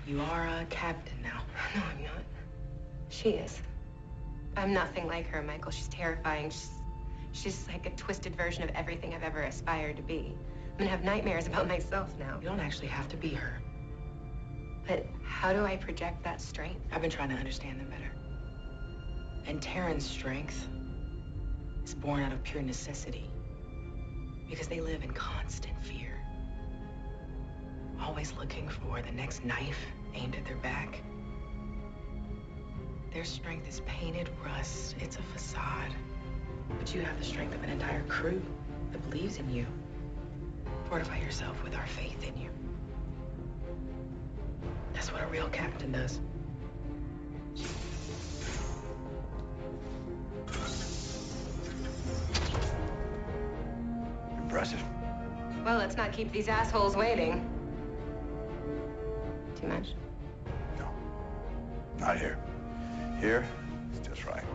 You are a captain now. No, I'm not. She is. I'm nothing like her, Michael. She's terrifying. She's like a twisted version of everything I've ever aspired to be. I'm gonna have nightmares about myself now. You don't actually have to be her. But how do I project that strength? I've been trying to understand them better. And Terran's strength is born out of pure necessity. Because they live in constant fear. Always looking for the next knife aimed at their back. Their strength is painted rust. It's a facade. But you have the strength of an entire crew that believes in you. Fortify yourself with our faith in you. That's what a real captain does. Impressive. Well, let's not keep these assholes waiting. Too much? No. Not here. Here, it's just right.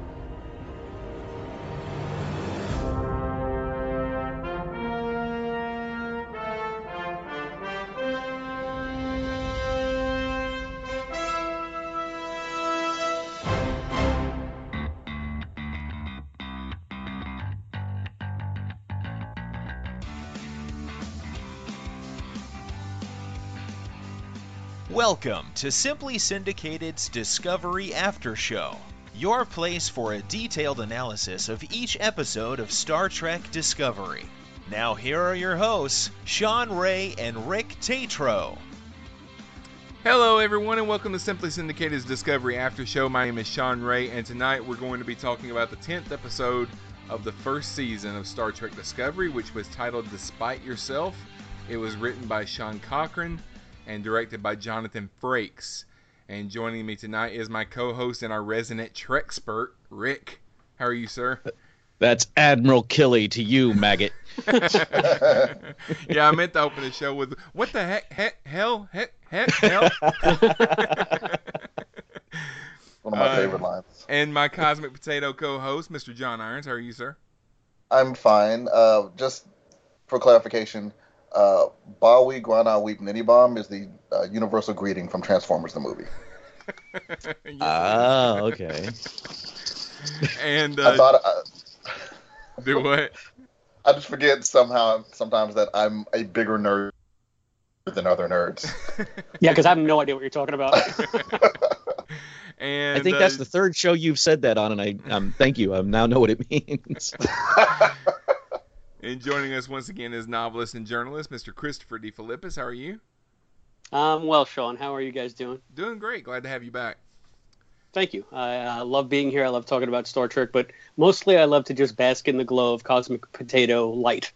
Welcome to Simply Syndicated's Discovery After Show, your place for a detailed analysis of each episode of Star Trek Discovery. Now here are your hosts, Sean Ray and Rick Tatro. Hello everyone and welcome to Simply Syndicated's Discovery After Show. My name is Sean Ray and tonight we're going to be talking about the 10th episode of the first season of Star Trek Discovery, which was titled Despite Yourself. It was written by Sean Cochran and directed by Jonathan Frakes. And joining me tonight is my co-host and our resident Trekspert, Rick. How are you, sir? That's Admiral Killy to you, maggot. Yeah, I meant to open the show with, what the hell? One of my favorite lines. And my Cosmic Potato co-host, Mr. John Irons. How are you, sir? I'm fine. Just for clarification, Bawi Guana Weep Nitty Bomb is the universal greeting from Transformers the movie. Okay. And I thought do what? I just forget sometimes that I'm a bigger nerd than other nerds. Yeah, because I have no idea what you're talking about. And I think that's the third show you've said that on, and I thank you. I now know what it means. And joining us once again is novelist and journalist, Mr. Christopher DeFilippis. How are you? Well, Sean, how are you guys doing? Doing great. Glad to have you back. Thank you. I love being here. I love talking about Star Trek, but mostly I love to just bask in the glow of Cosmic Potato light.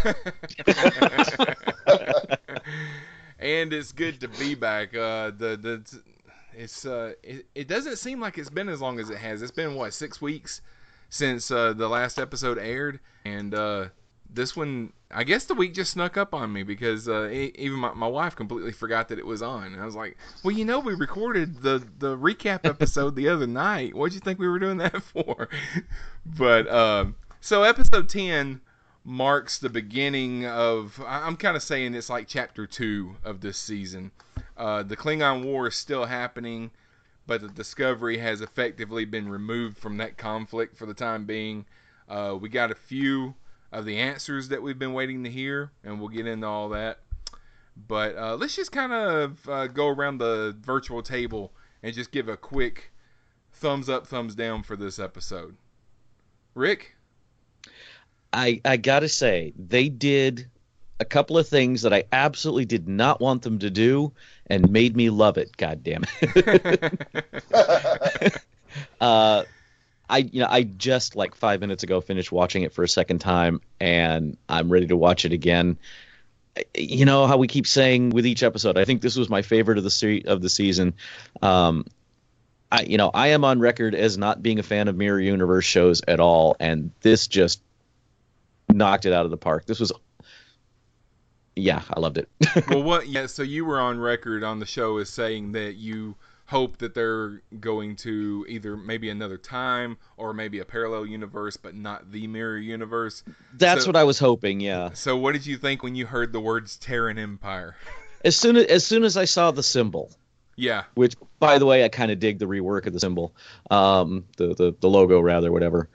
And it's good to be back. It doesn't seem like it's been as long as it has. It's been, 6 weeks since the last episode aired, and this one, I guess the week just snuck up on me because even my wife completely forgot that it was on. And I was like, well, we recorded the recap episode the other night. What'd you think we were doing that for? But so episode 10 marks the beginning of, I'm kind of saying it's like chapter 2 of this season. The Klingon War is still happening, but the Discovery has effectively been removed from that conflict for the time being. We got a few of the answers that we've been waiting to hear, and we'll get into all that. But let's just kind of go around the virtual table and just give a quick thumbs up, thumbs down for this episode. Rick? I gotta say, they did a couple of things that I absolutely did not want them to do and made me love it. God damn it. I just like 5 minutes ago finished watching it for a second time, and I'm ready to watch it again. You know how we keep saying with each episode, I think this was my favorite of the season. I am on record as not being a fan of Mirror Universe shows at all, and this just knocked it out of the park. This was, I loved it. Well, so you were on record on the show as saying that you hope that they're going to either maybe another time or maybe a parallel universe, but not the Mirror Universe. That's what I was hoping, yeah. So what did you think when you heard the words Terran Empire? As soon as I saw the symbol, Yeah. Which, by the way, I kind of dig the rework of the symbol, the logo rather, whatever.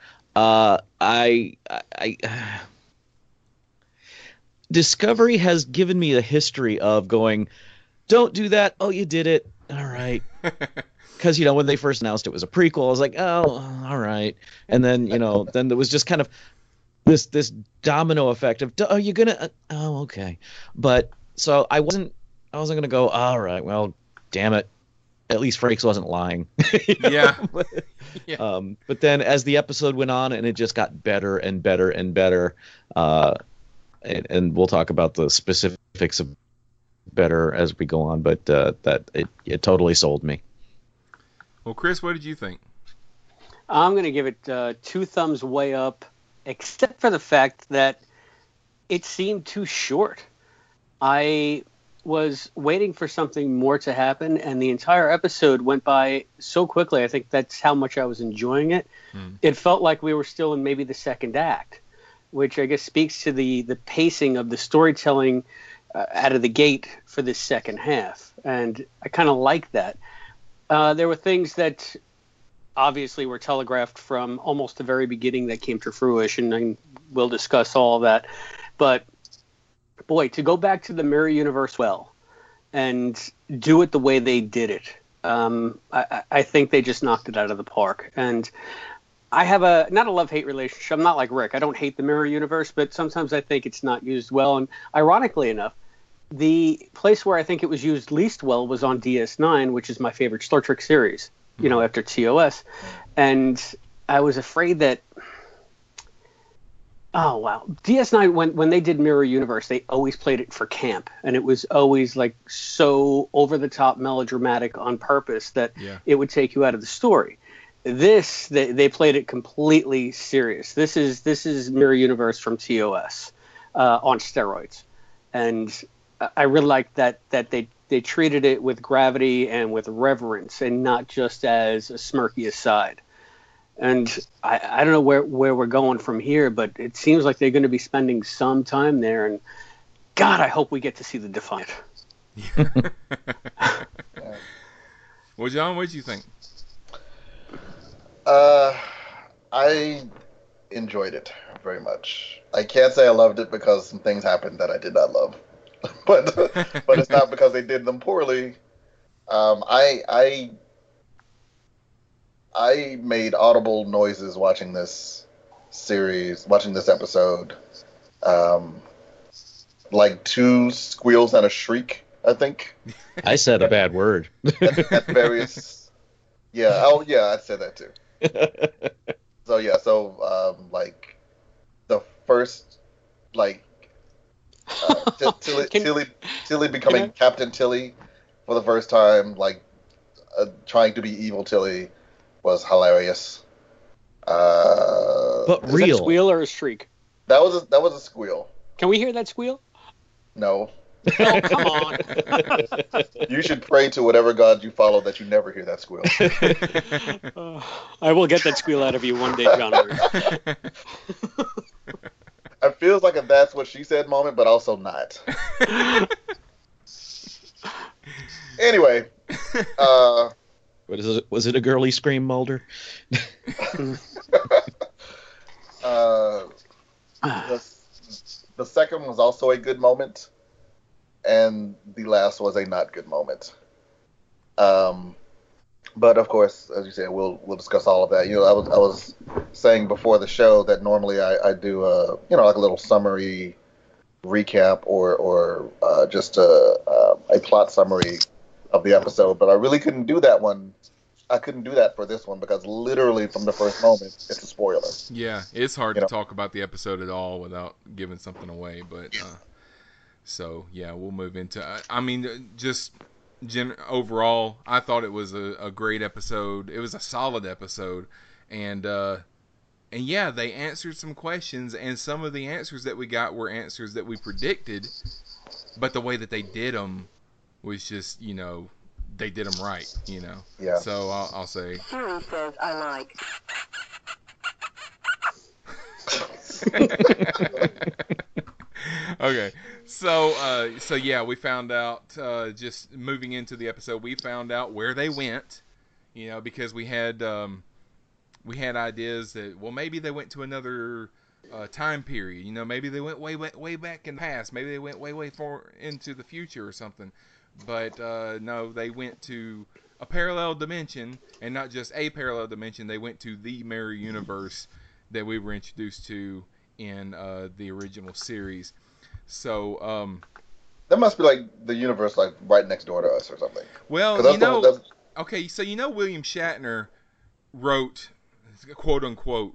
Discovery has given me a history of going, don't do that. Oh, you did it. All right. Because, when they first announced it was a prequel, I was like, oh, all right. And then, then there was just kind of this domino effect of, are you going to, oh, okay. But so I wasn't going to go, all right, well, damn it. At least Frakes wasn't lying. Yeah. But then as the episode went on and it just got better and better and better, and we'll talk about the specifics of better as we go on, but that it totally sold me. Well, Chris, what did you think? I'm going to give it 2 thumbs way up, except for the fact that it seemed too short. I was waiting for something more to happen, and the entire episode went by so quickly. I think that's how much I was enjoying it. It felt like we were still in maybe the second act, which I guess speaks to the pacing of the storytelling out of the gate for this second half. And I kind of like that. There were things that obviously were telegraphed from almost the very beginning that came to fruition, and we'll discuss all of that. But boy, to go back to the Mirror Universe and do it the way they did it, I think they just knocked it out of the park. And I have not a love-hate relationship. I'm not like Rick. I don't hate the Mirror Universe, but sometimes I think it's not used well. And ironically enough, the place where I think it was used least well was on DS9, which is my favorite Star Trek series, after TOS. And I was afraid that, oh, wow. DS9, when they did Mirror Universe, they always played it for camp. And it was always like so over-the-top melodramatic on purpose that it would take you out of the story. This, they played it completely serious. This is Mirror Universe from TOS on steroids. And I really like that they treated it with gravity and with reverence and not just as a smirky aside. And I don't know where we're going from here, but it seems like they're going to be spending some time there. And God, I hope we get to see the Defiant. Well, John, what did you think? I enjoyed it very much. I can't say I loved it because some things happened that I did not love. but it's not because they did them poorly. I made audible noises watching this episode. Like 2 squeals and a shriek, I think. I said a bad word. at various. Yeah. Oh, yeah. I said that too. So like the first Tilly becoming Captain Tilly for the first time, trying to be evil Tilly, was hilarious. But Is real. that a squeal or a shriek? That was a squeal. Can we hear that squeal? No. Oh, come on. You should pray to whatever god you follow that you never hear that squeal. I will get that squeal out of you one day, John. It feels like a "that's what she said" moment, but also not. Anyway, was it a girly scream, Mulder? The second was also a good moment, and the last was a not good moment. But of course, as you said, we'll discuss all of that. I was saying before the show that normally I do like a little summary recap or just a plot summary of the episode, but I really couldn't do that one. I couldn't do that for this one because literally from the first moment, it's a spoiler. Yeah, it's hard to talk about the episode at all without giving something away. But so yeah, we'll move into. Overall, I thought it was a great episode. It was a solid episode, and yeah, they answered some questions, and some of the answers that we got were answers that we predicted, but the way that they did them was just, they did them right, Yeah. So I'll say. Siri says I like. Okay, So yeah, we found out, just moving into the episode, we found out where they went, because we had ideas that, well, maybe they went to another time period, maybe they went way back in the past, maybe they went way far into the future or something, but no, they went to a parallel dimension, and not just a parallel dimension, they went to the mirror universe that we were introduced to in the original series. So that must be like the universe, like right next door to us or something. Well, okay, so William Shatner wrote, quote unquote,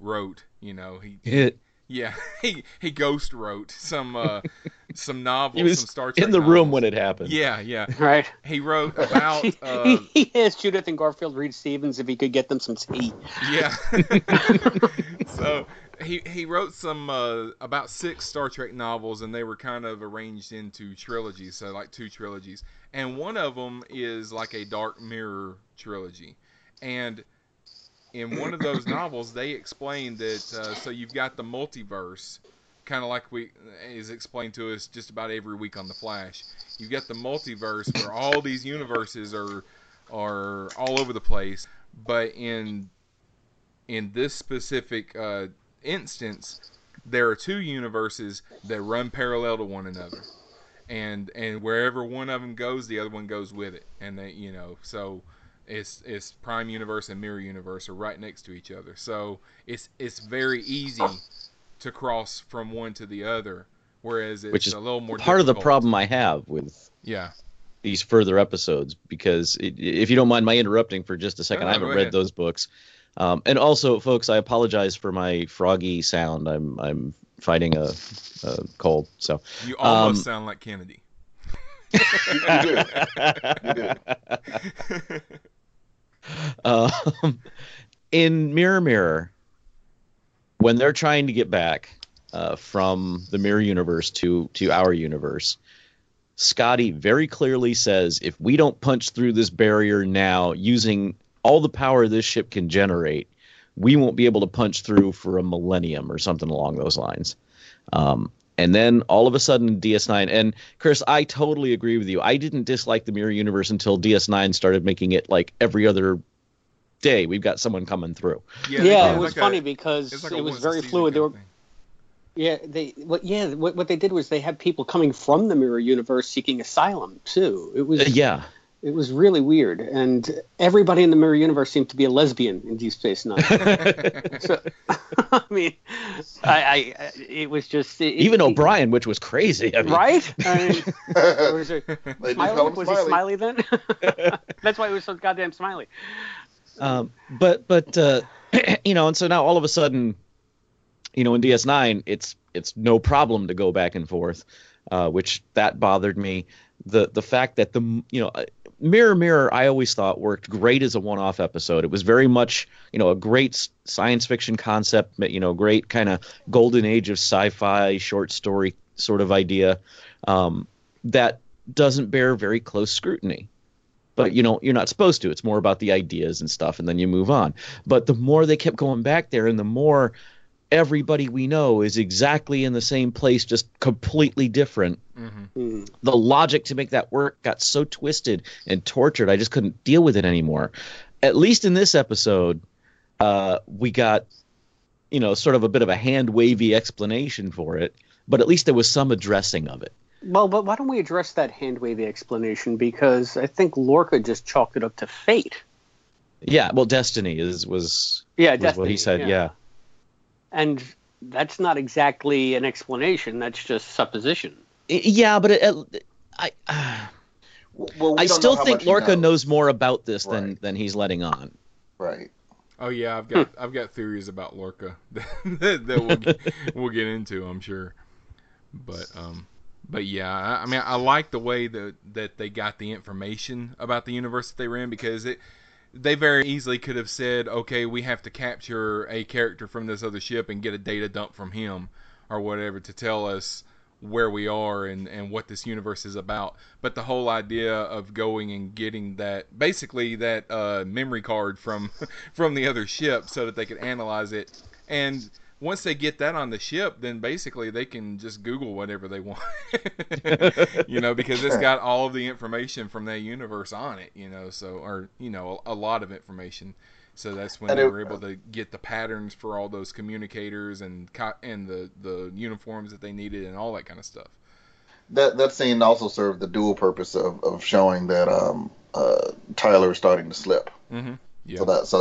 he ghost wrote some novels, some Star Trek in the novels. room when it happened. Yeah. Right. He wrote about. He asked Judith and Garfield Reed Stevens if he could get them some tea. Yeah. So he wrote some about 6 Star Trek novels, and they were kind of arranged into trilogies, so like 2 trilogies, and one of them is like a Dark Mirror trilogy, and in one of those novels, they explained that so you've got the multiverse, kind of like is explained to us just about every week on The Flash. You've got the multiverse where all these universes are all over the place, but in this specific instance, there are 2 universes that run parallel to one another, and wherever one of them goes, the other one goes with it, and they, so. It's Prime Universe and Mirror Universe are right next to each other, so it's very easy to cross from one to the other, whereas it's which is a little more part difficult. of the problem I have with these further episodes, because if you don't mind my interrupting for just a second, I haven't read those books, and also, folks, I apologize for my froggy sound. I'm fighting a cold, so you almost sound like Kennedy. You do. In Mirror, when they're trying to get back from the Mirror Universe to our universe, Scotty very clearly says, if we don't punch through this barrier now using all the power this ship can generate, we won't be able to punch through for a millennium or something along those lines. And then all of a sudden DS9, and Chris, I totally agree with you. I didn't dislike the Mirror Universe until DS9 started making it like every other day we've got someone coming through. Yeah, it was funny because it was very fluid. What they did was they had people coming from the Mirror Universe seeking asylum too. It was It was really weird, and everybody in the Mirror Universe seemed to be a lesbian in Deep Space Nine. So, I mean, it was just even O'Brien, which was crazy. I mean. Right? Was he Smiley then? That's why he was so goddamn smiley. But and so now all of a sudden, in DS9, it's no problem to go back and forth, which that bothered me. The fact that Mirror, I always thought worked great as a one-off episode. It was very much, a great science fiction concept, great kind of golden age of sci-fi short story sort of idea that doesn't bear very close scrutiny. But, you're not supposed to. It's more about the ideas and stuff, and then you move on. But the more they kept going back there, and the more everybody we know is exactly in the same place, just completely different. Mm-hmm. The logic to make that work got so twisted and tortured, I just couldn't deal with it anymore. At least in this episode, we got, sort of a bit of a hand-wavy explanation for it, but at least there was some addressing of it. Well, but why don't we address that hand-wavy explanation? Because I think Lorca just chalked it up to fate. Yeah, well, destiny was destiny, what he said, yeah. And that's not exactly an explanation. That's just supposition. Yeah, but I still think Lorca knows more about this than he's letting on. Right. Oh yeah, I've got theories about Lorca that we'll get into, I'm sure. But yeah, I mean, I like the way that they got the information about the universe that they were in, because they very easily could have said, okay, we have to capture a character from this other ship and get a data dump from him or whatever to tell us where we are and what this universe is about. But the whole idea of going and getting that memory card from the other ship so that they could analyze it. And once they get that on the ship, then basically they can just Google whatever they want, because it's got all of the information from that universe on it, a lot of information. So that's when they were able to get the patterns for all those communicators and the uniforms that they needed and all that kind of stuff. That scene also served the dual purpose of showing that Tyler is starting to slip. Mm-hmm. Yeah.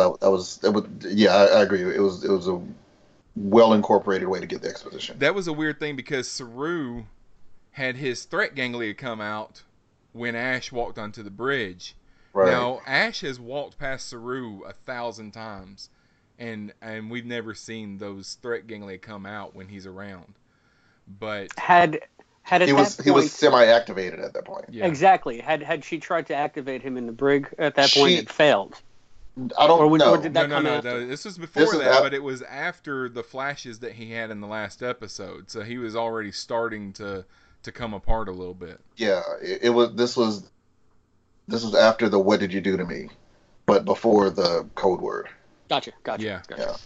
I agree. It was a well incorporated way to get the exposition. That was a weird thing because Saru had his threat ganglia come out when Ash walked onto the bridge. Right. Now Ash has walked past Saru 1,000 times, and we've never seen those threat ganglia come out when he's around. But he was semi-activated at that point. Yeah. Exactly. Had she tried to activate him in the brig at that point, it failed. I don't know. Or did that come after? No. This was before that, but it was after the flashes that he had in the last episode. So he was already starting to come apart a little bit. Yeah, This was after the "What did you do to me," but before the code word. Gotcha. Yeah.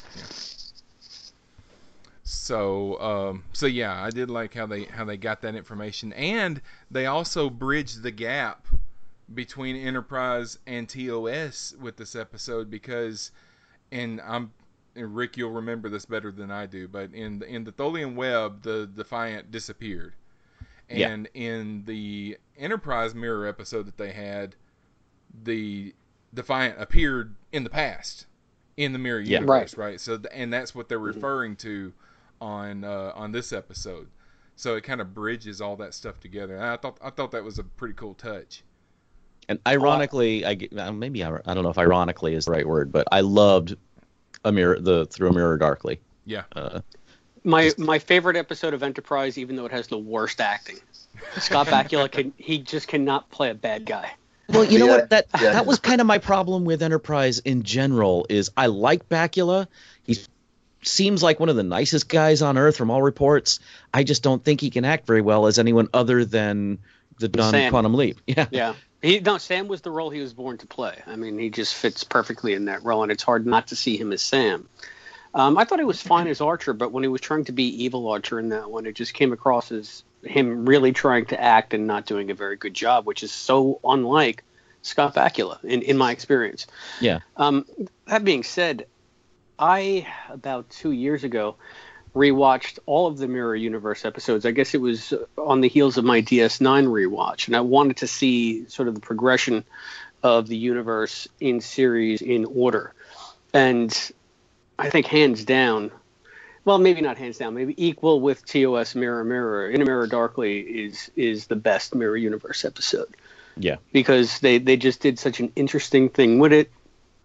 So yeah, I did like how they got that information, and they also bridged the gap between Enterprise and TOS with this episode because, and Rick, you'll remember this better than I do, but in the Tholian web, the Defiant disappeared, and in the Enterprise mirror episode that they had, the Defiant appeared in the past in the mirror universe, right? So and that's what they're referring to on this episode. So it kind of bridges all that stuff together. And I thought that was a pretty cool touch. And ironically, I don't know if ironically is the right word, but I loved Through a Mirror Darkly. Yeah. My favorite episode of Enterprise, even though it has the worst acting. Scott Bakula he just cannot play a bad guy. Well, you know what? That was kind of my problem with Enterprise in general. Is I like Bakula. He seems like one of the nicest guys on Earth from all reports. I just don't think he can act very well as anyone other than the Don Quantum Leap. Yeah. Sam was the role he was born to play. I mean, he just fits perfectly in that role, and it's hard not to see him as Sam. I thought he was fine as Archer, but when he was trying to be evil Archer in that one, it just came across as him really trying to act and not doing a very good job, which is so unlike Scott Bakula in my experience. Yeah. That being said, I, about 2 years ago, rewatched all of the Mirror Universe episodes. I guess it was on the heels of my DS9 rewatch, and I wanted to see sort of the progression of the universe in series in order. And I think hands down, well, maybe not hands down, maybe equal with TOS Mirror, In a Mirror Darkly is the best Mirror Universe episode. Yeah. Because they just did such an interesting thing with it,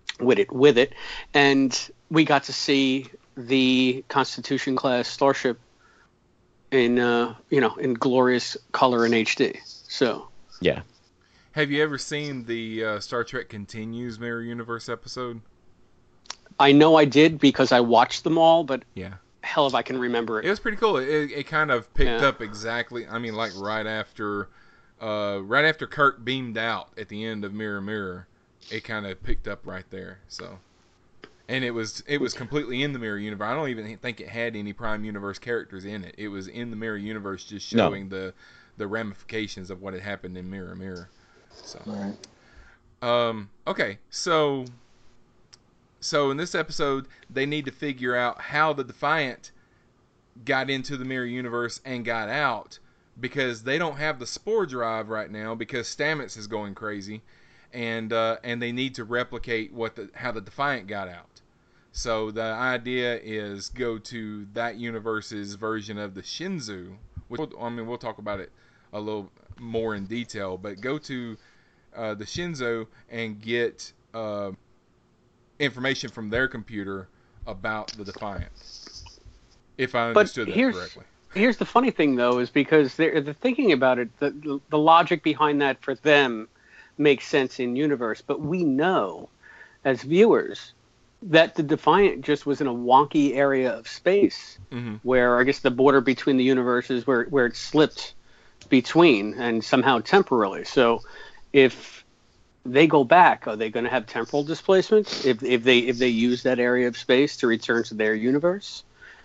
and we got to see the Constitution class starship in glorious color in HD. So yeah. Have you ever seen the Star Trek Continues Mirror Universe episode? I know I did because I watched them all, but yeah, hell if I can remember it. It was pretty cool. It kind of picked up exactly. I mean, like right after Kirk beamed out at the end of Mirror, it kind of picked up right there. So. And it was completely in the Mirror Universe. I don't even think it had any Prime Universe characters in it. It was in the Mirror Universe, just showing the ramifications of what had happened in Mirror. So, right. Okay, so in this episode, they need to figure out how the Defiant got into the Mirror Universe and got out, because they don't have the spore drive right now because Stamets is going crazy, and they need to replicate how the Defiant got out. So the idea is go to that universe's version of the Shenzhou, which we'll talk about it a little more in detail, but go to the Shenzhou and get information from their computer about the Defiant, if I understood that correctly. Here's the funny thing, though, is because they're thinking about it, the logic behind that for them makes sense in universe, but we know as viewers that the Defiant just was in a wonky area of space, where I guess the border between the universes where it slipped between, and somehow temporarily. So if they go back, are they going to have temporal displacement if they use that area of space to return to their universe?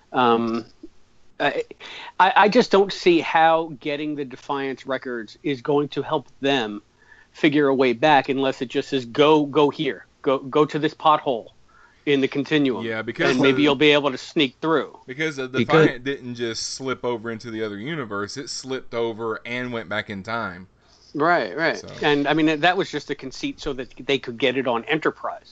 I just don't see how getting the Defiance records is going to help them figure a way back unless it just says go here, go to this pothole in the continuum. Yeah, because and maybe you'll be able to sneak through. Because the Defiant didn't just slip over into the other universe; it slipped over and went back in time. Right. So. And I mean that was just a conceit so that they could get it on Enterprise.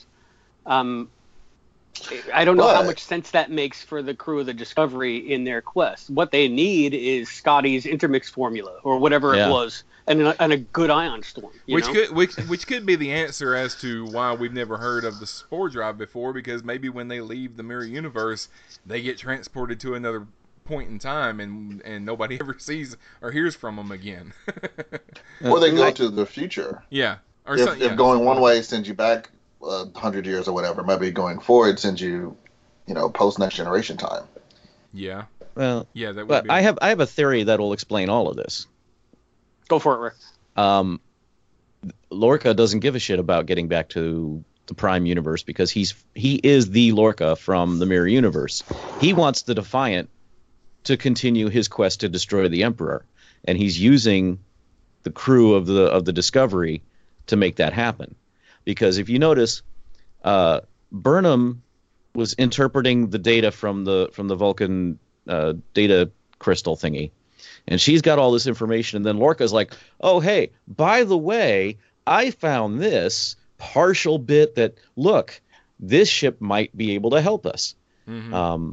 I don't know how much sense that makes for the crew of the Discovery in their quest. What they need is Scotty's intermix formula or whatever it was, and a good ion storm. Which could be the answer as to why we've never heard of the Spore Drive before, because maybe when they leave the Mirror Universe, they get transported to another point in time, and nobody ever sees or hears from them again. Or they go to the future. Yeah. Or if going one way sends you back 100 years or whatever, maybe going forward sends you, post Next Generation time. Yeah. Well, yeah, that would but be. I have a theory that will explain all of this. Go for it, Rick. Lorca doesn't give a shit about getting back to the Prime Universe because he is the Lorca from the Mirror Universe. He wants the Defiant to continue his quest to destroy the Emperor, and he's using the crew of the Discovery to make that happen. Because if you notice, Burnham was interpreting the data from the Vulcan data crystal thingy, and she's got all this information. And then Lorca's like, "Oh, hey, by the way, I found this partial bit that look, this ship might be able to help us." Mm-hmm.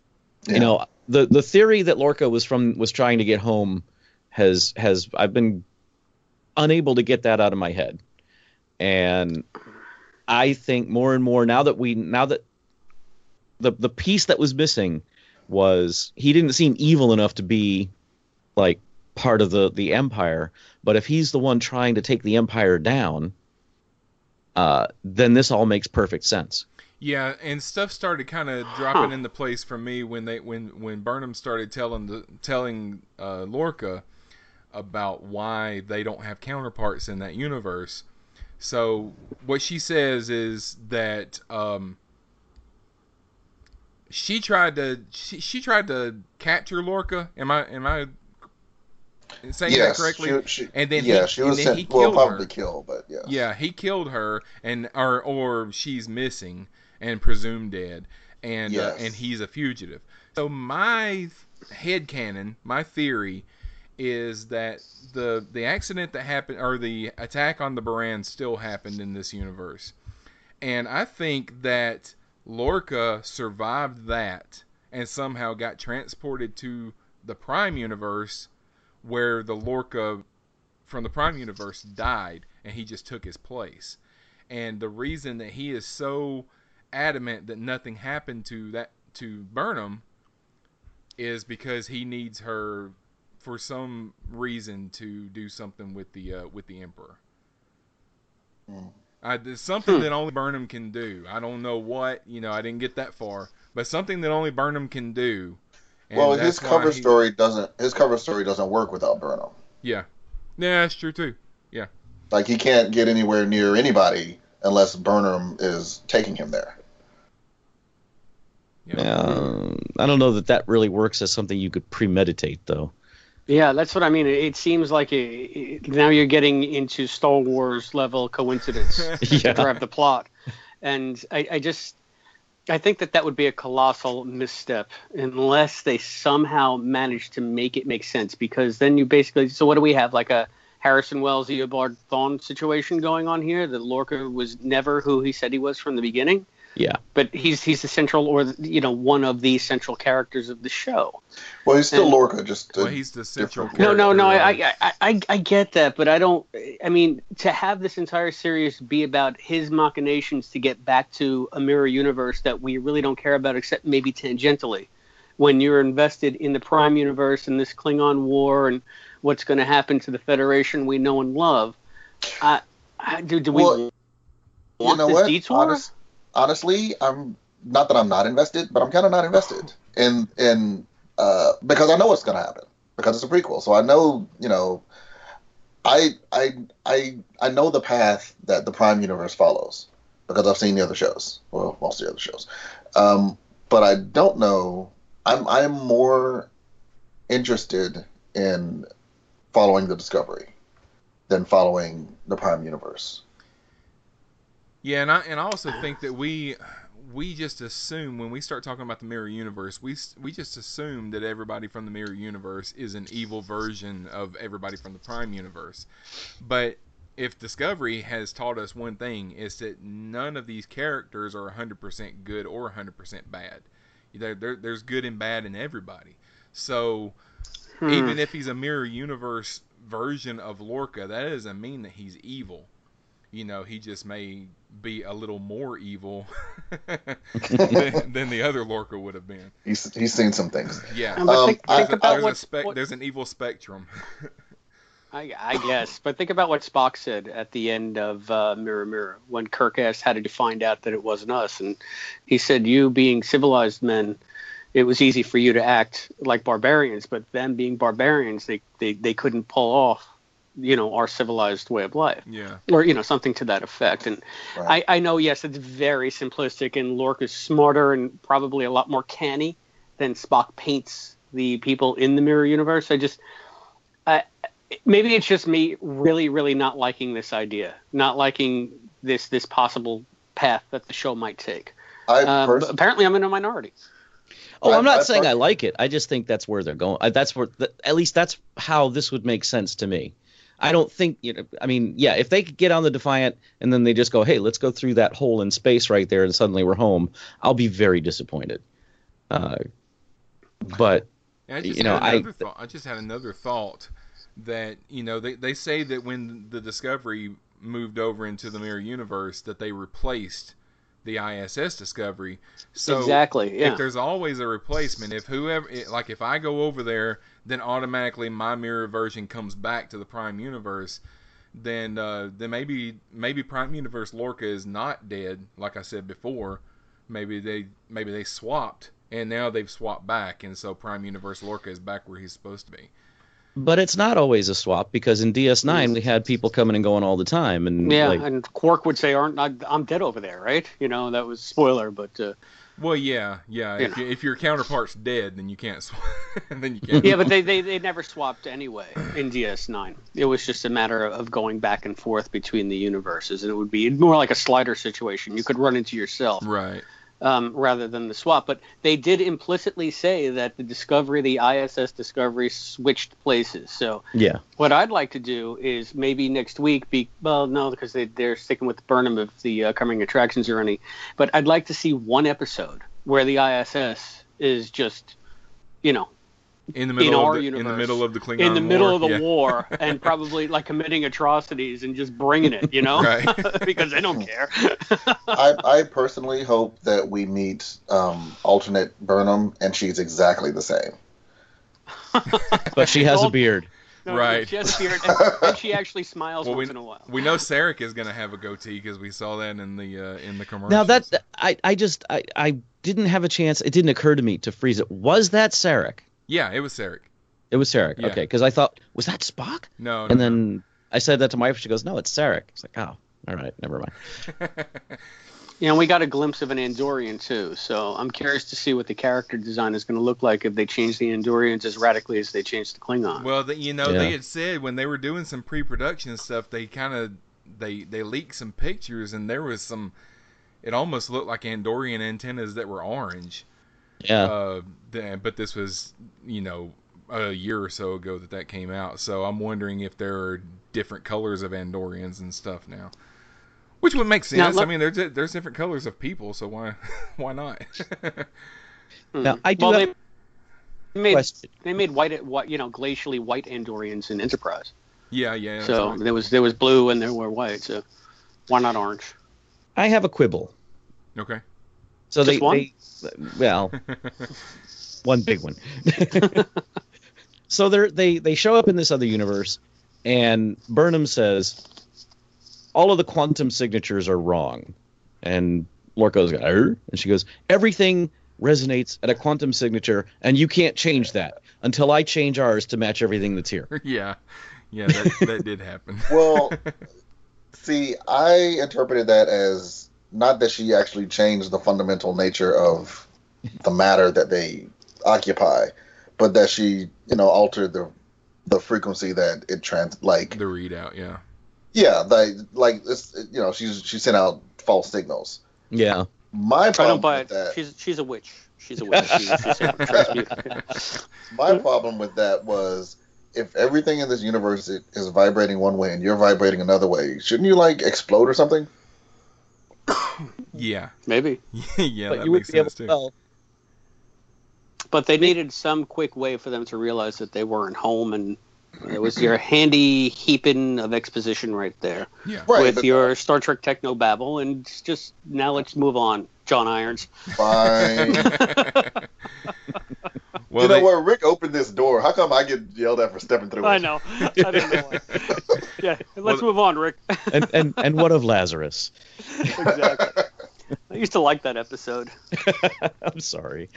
The theory that Lorca was trying to get home has I've been unable to get that out of my head. And I think more and more now that the piece that was missing was he didn't seem evil enough to be like part of the Empire, but if he's the one trying to take the Empire down, then this all makes perfect sense. Yeah, and stuff started kind of dropping into place for me when Burnham started telling Lorca about why they don't have counterparts in that universe. So what she says is that she tried to capture Lorca. Am I saying that correctly? And then she was sent. He killed probably her. Kill, but yeah. Yeah, he killed her, or she's missing and presumed dead, and he's a fugitive. So my headcanon, my theory, is that the accident that happened, or the attack on the Baran, still happened in this universe. And I think that Lorca survived that and somehow got transported to the Prime Universe, where the Lorca from the Prime Universe died, and he just took his place. And the reason that he is so adamant that nothing happened to Burnham is because he needs her for some reason to do something with the Emperor. It's something that only Burnham can do. I don't know what, I didn't get that far, but something that only Burnham can do. Well, his cover story doesn't work without Burnham. Yeah, that's true too. Yeah, like he can't get anywhere near anybody unless Burnham is taking him there. I don't know that really works as something you could premeditate, though. Yeah, that's what I mean. It seems like now you're getting into Star Wars level coincidence to drive the plot, and I think that would be a colossal misstep unless they somehow manage to make it make sense. Because then you basically, so what do we have, like a Harrison Wells Eobard Thawne situation going on here? That Lorca was never who he said he was from the beginning. Yeah, but he's the central, or one of the central characters of the show. Well, he's still Lorca, he's the central character. No. I get that, but I don't. I mean, to have this entire series be about his machinations to get back to a mirror universe that we really don't care about, except maybe tangentially, when you're invested in the Prime Universe and this Klingon War and what's going to happen to the Federation we know and love. Do we want this detour? Honestly, I'm not that I'm not invested, but I'm kind of not invested in because I know what's going to happen because it's a prequel. So I know, I know the path that the Prime Universe follows because I've seen the other shows, well, most of the other shows. But I don't know. I'm more interested in following the Discovery than following the Prime Universe. Yeah, and I also think that we just assume when we start talking about the Mirror Universe, we just assume that everybody from the Mirror Universe is an evil version of everybody from the Prime Universe. But if Discovery has taught us one thing, is that none of these characters are 100% good or 100% bad. There's good and bad in everybody. So even if he's a Mirror Universe version of Lorca, that doesn't mean that he's evil. He just may be a little more evil than the other Lorca would have been. He's seen some things. Yeah. There's an evil spectrum. I guess, but think about what Spock said at the end of Mirror Mirror when Kirk asked, "How did you find out that it wasn't us?" And he said, "You being civilized men, it was easy for you to act like barbarians, but them being barbarians, they couldn't pull off, our civilized way of life." Yeah. Or, something to that effect. And Right. I know, yes, it's very simplistic, and Lorca's smarter and probably a lot more canny than Spock paints the people in the Mirror Universe. Maybe it's just me really, really not liking this idea, not liking this possible path that the show might take. But apparently I'm in a minority. Oh, I'm not saying I like it. I just think that's where they're going. At least that's how this would make sense to me. I don't think, if they could get on the Defiant and then they just go, hey, let's go through that hole in space right there and suddenly we're home, I'll be very disappointed. But, I just had another thought that, they say that when the Discovery moved over into the Mirror Universe that they replaced the ISS Discovery. So exactly, yeah. If there's always a replacement, if I go over there, then automatically my mirror version comes back to the Prime Universe, then maybe Prime Universe Lorca is not dead, like I said before. Maybe they swapped, and now they've swapped back, and so Prime Universe Lorca is back where he's supposed to be. But it's not always a swap, because in DS9 we had people coming and going all the time, and and Quark would say, I'm dead over there, right? That was spoiler, but well, yeah. If your counterpart's dead, then you can't swap. Then you can't. Yeah, but they never swapped anyway in DS9. It was just a matter of going back and forth between the universes, and it would be more like a slider situation. You could run into yourself, right? Rather than the swap. But they did implicitly say that the ISS Discovery switched places. So yeah, what I'd like to do is maybe next week because they're sticking with Burnham if the coming attractions are any. But I'd like to see one episode where the ISS is just, in the middle of the Klingon in the middle of the war, war, and probably like committing atrocities and just bringing it, right. Because they don't care. I personally hope that we meet alternate Burnham and she's exactly the same. But she has a beard. No, right. She has a beard, and she actually smiles once in a while. We know Sarek is going to have a goatee because we saw that in the commercials. Now I didn't have a chance. It didn't occur to me to freeze it. Was that Sarek? Yeah, it was Sarek. It was Sarek. Yeah. Okay, because I thought, was that Spock? No. And then I said that to my wife. She goes, no, it's Sarek. It's like, oh, all right, never mind. We got a glimpse of an Andorian too, so I'm curious to see what the character design is going to look like if they change the Andorians as radically as they changed the Klingon. Well, they had said when they were doing some pre-production stuff, they leaked some pictures, and there was some. It almost looked like Andorian antennas that were orange. Yeah. But this was, a year or so ago that came out. So I'm wondering if there are different colors of Andorians and stuff now. Which would make sense. There's different colors of people, so why not? Now, I do have they made white, glacially white Andorians in Enterprise. Yeah. So right. there was blue and there were white. So why not orange? I have a quibble. Okay. So Just one? one big one. So they show up in this other universe, and Burnham says, all of the quantum signatures are wrong. And Lorca's got, and she goes, everything resonates at a quantum signature, and you can't change that until I change ours to match everything that's here. Yeah, that did happen. Well, see, I interpreted that as not that she actually changed the fundamental nature of the matter that they occupy, but that she, altered the frequency that it The readout, yeah. Yeah, like it's, she sent out false signals. Yeah. My I problem don't buy with it. that. She's a witch. She's a witch. She's Rasputin. My problem with that was, if everything in this universe is vibrating one way and you're vibrating another way, shouldn't you like explode or something? Yeah. Maybe. Yeah, But that you would makes be able sense to too. tell. But they needed some quick way for them to realize that they weren't home, and it was your handy heaping of exposition right there. Yeah. Right, with but- your Star Trek techno babble, and just now let's move on, John Irons. Fine. Well, what? Rick opened this door. How come I get yelled at for stepping through it? I know. I don't know why. Yeah, let's move on, Rick. And what of Lazarus? Exactly. I used to like that episode. I'm sorry.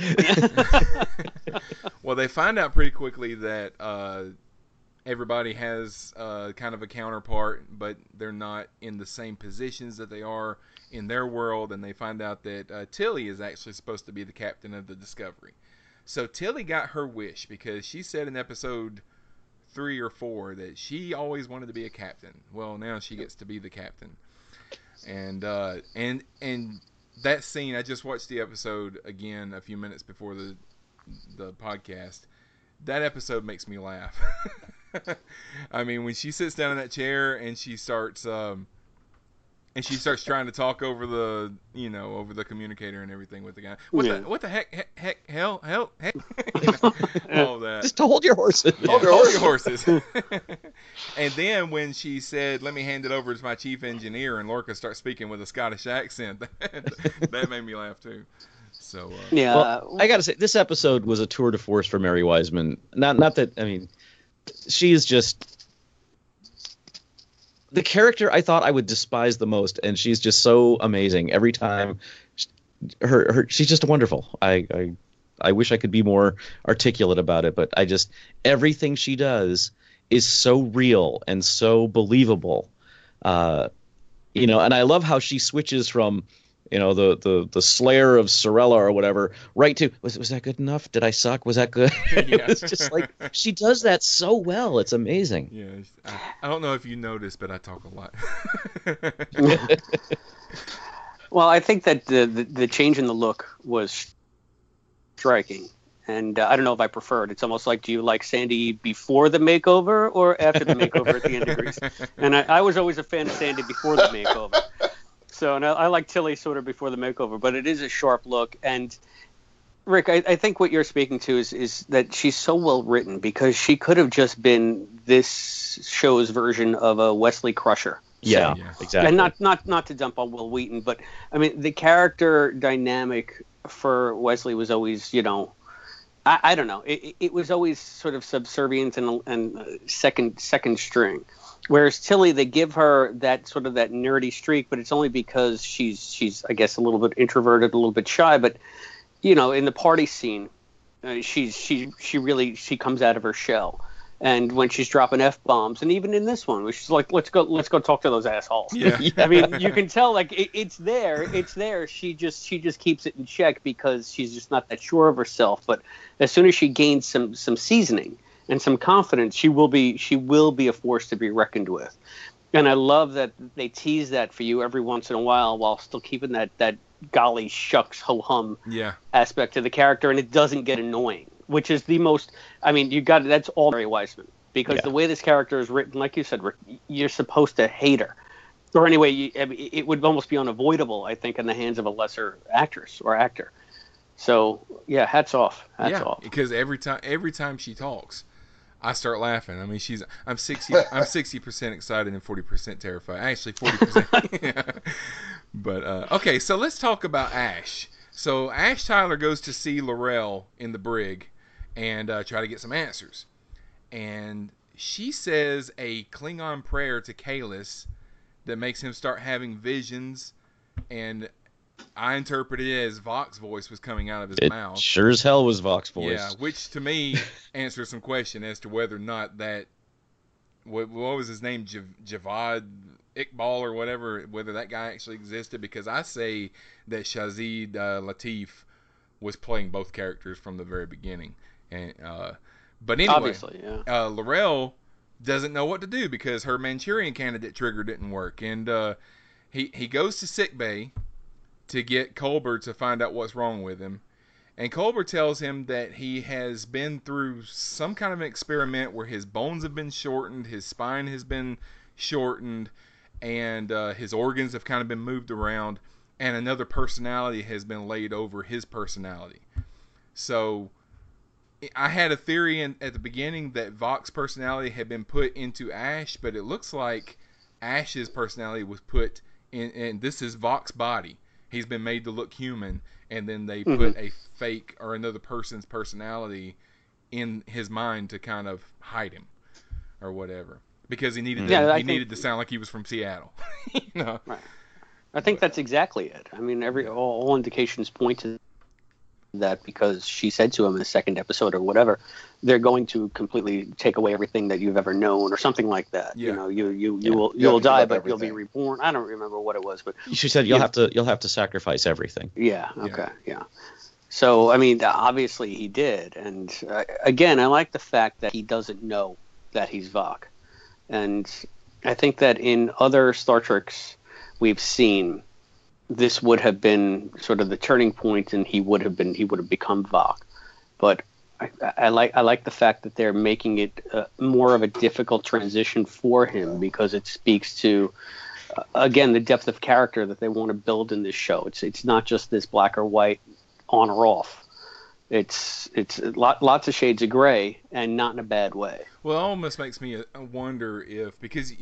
Well, they find out pretty quickly that everybody has kind of a counterpart, but they're not in the same positions that they are in their world, and they find out that Tilly is actually supposed to be the captain of the Discovery. So Tilly got her wish, because she said in episode 3 or 4 that she always wanted to be a captain. Well, now she gets to be the captain. And that scene, I just watched the episode again a few minutes before the podcast. That episode makes me laugh. I mean, when she sits down in that chair and she starts trying to talk over the communicator and everything with the guy. What the heck, hell, heck, all that. Just to hold your horses. Yeah, hold your horses. And then when she said, "Let me hand it over to my chief engineer," and Lorca starts speaking with a Scottish accent, that made me laugh too. So Yeah. Well, I gotta say, this episode was a tour de force for Mary Wiseman. Not that, I mean, she is just the character I thought I would despise the most, and she's just so amazing every time. She's just wonderful. I wish I could be more articulate about it, but everything she does is so real and so believable. And I love how she switches from, the Slayer of Sorella or whatever, right to, was that good enough? Did I suck? Was that good? Yeah. It's just like, she does that so well. It's amazing. yeah, I don't know if you noticed, but I talk a lot. Well, I think that the change in the look was striking. And I don't know if I prefer it. It's almost like, do you like Sandy before the makeover or after the makeover at the end of Grease? And I was always a fan of Sandy before the makeover. So, and I like Tilly sort of before the makeover, but it is a sharp look. And Rick, I think what you're speaking to is that she's so well written, because she could have just been this show's version of a Wesley Crusher. Yeah, exactly. And not to dump on Will Wheaton, but I mean, the character dynamic for Wesley was always, I don't know. It was always sort of subservient and second string. Whereas Tilly, they give her that sort of that nerdy streak, but it's only because she's I guess a little bit introverted, a little bit shy. But in the party scene, she really comes out of her shell. And when she's dropping F-bombs, and even in this one, where she's like, let's go talk to those assholes. Yeah. I mean, you can tell, like, it's there. She just keeps it in check because she's just not that sure of herself. But as soon as she gains some seasoning and some confidence, she will be a force to be reckoned with. And I love that they tease that for you every once in a while still keeping that golly shucks ho hum aspect to the character, and it doesn't get annoying. Which is the most, I mean, that's all Mary Wiseman. Because the way this character is written, like you said, Rick, you're supposed to hate her. Or anyway, it would almost be unavoidable, I think, in the hands of a lesser actress or actor. So, yeah, hats off. Hats off. Because every time she talks, I start laughing. I mean, I'm 60% excited and 40% terrified. Actually, 40%. But, okay, so let's talk about Ash. So Ash Tyler goes to see L'Rell in the brig and try to get some answers. And she says a Klingon prayer to Kahless that makes him start having visions. And I interpreted it as Vox voice was coming out of his mouth. Sure as hell was Vox voice. Yeah, which to me answers some question as to whether or not that, what was his name, Javad Iqbal or whatever, whether that guy actually existed, because I say that Shazid Latif was playing both characters from the very beginning. And but anyway, obviously, yeah. L'Rell doesn't know what to do because her Manchurian Candidate trigger didn't work, and he goes to sickbay to get Culber to find out what's wrong with him. And Culber tells him that he has been through some kind of an experiment where his bones have been shortened, his spine has been shortened, and his organs have kind of been moved around, and another personality has been laid over his personality. So I had a theory at the beginning that Vough's personality had been put into Ash, but it looks like Ash's personality was put in, and this is Vough's body. He's been made to look human, and then they put a fake or another person's personality in his mind to kind of hide him or whatever, because he needed needed to sound like he was from Seattle. You know? Right. I think that's exactly it. I mean, all indications point to that, because she said to him in the second episode or whatever, they're going to completely take away everything that you've ever known or something like that. Yeah. You know, you'll die, but you'll be reborn. I don't remember what it was, but she said you'll have to sacrifice everything. Yeah. Okay. Yeah. So I mean, obviously he did, and again, I like the fact that he doesn't know that he's Vought, and I think that in other Star Treks we've seen, this would have been sort of the turning point, and he would have become Vought. But I like the fact that they're making it more of a difficult transition for him, because it speaks to again the depth of character that they want to build in this show. It's not just this black or white, on or off. It's lots of shades of gray, and not in a bad way. Well, it almost makes me wonder if, because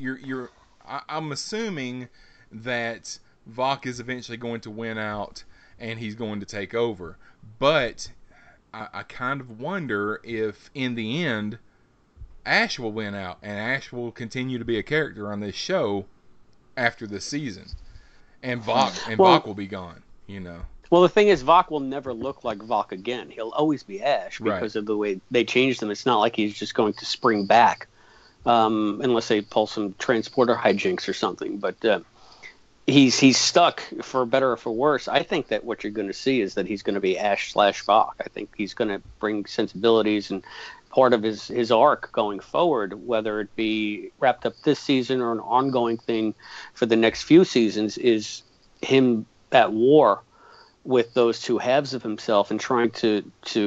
I'm assuming that Vought is eventually going to win out and he's going to take over. But I kind of wonder if in the end Ash will win out and Ash will continue to be a character on this show after this season. And Vought will be gone, you know. Well, the thing is, Vought will never look like Vought again. He'll always be Ash because of the way they changed him. It's not like he's just going to spring back, unless they pull some transporter hijinks or something. But he's stuck, for better or for worse. I think that what you're going to see is that he's going to be Ash/Vought. I think he's going to bring sensibilities, and part of his arc going forward, whether it be wrapped up this season or an ongoing thing for the next few seasons, is him at war with those two halves of himself and trying to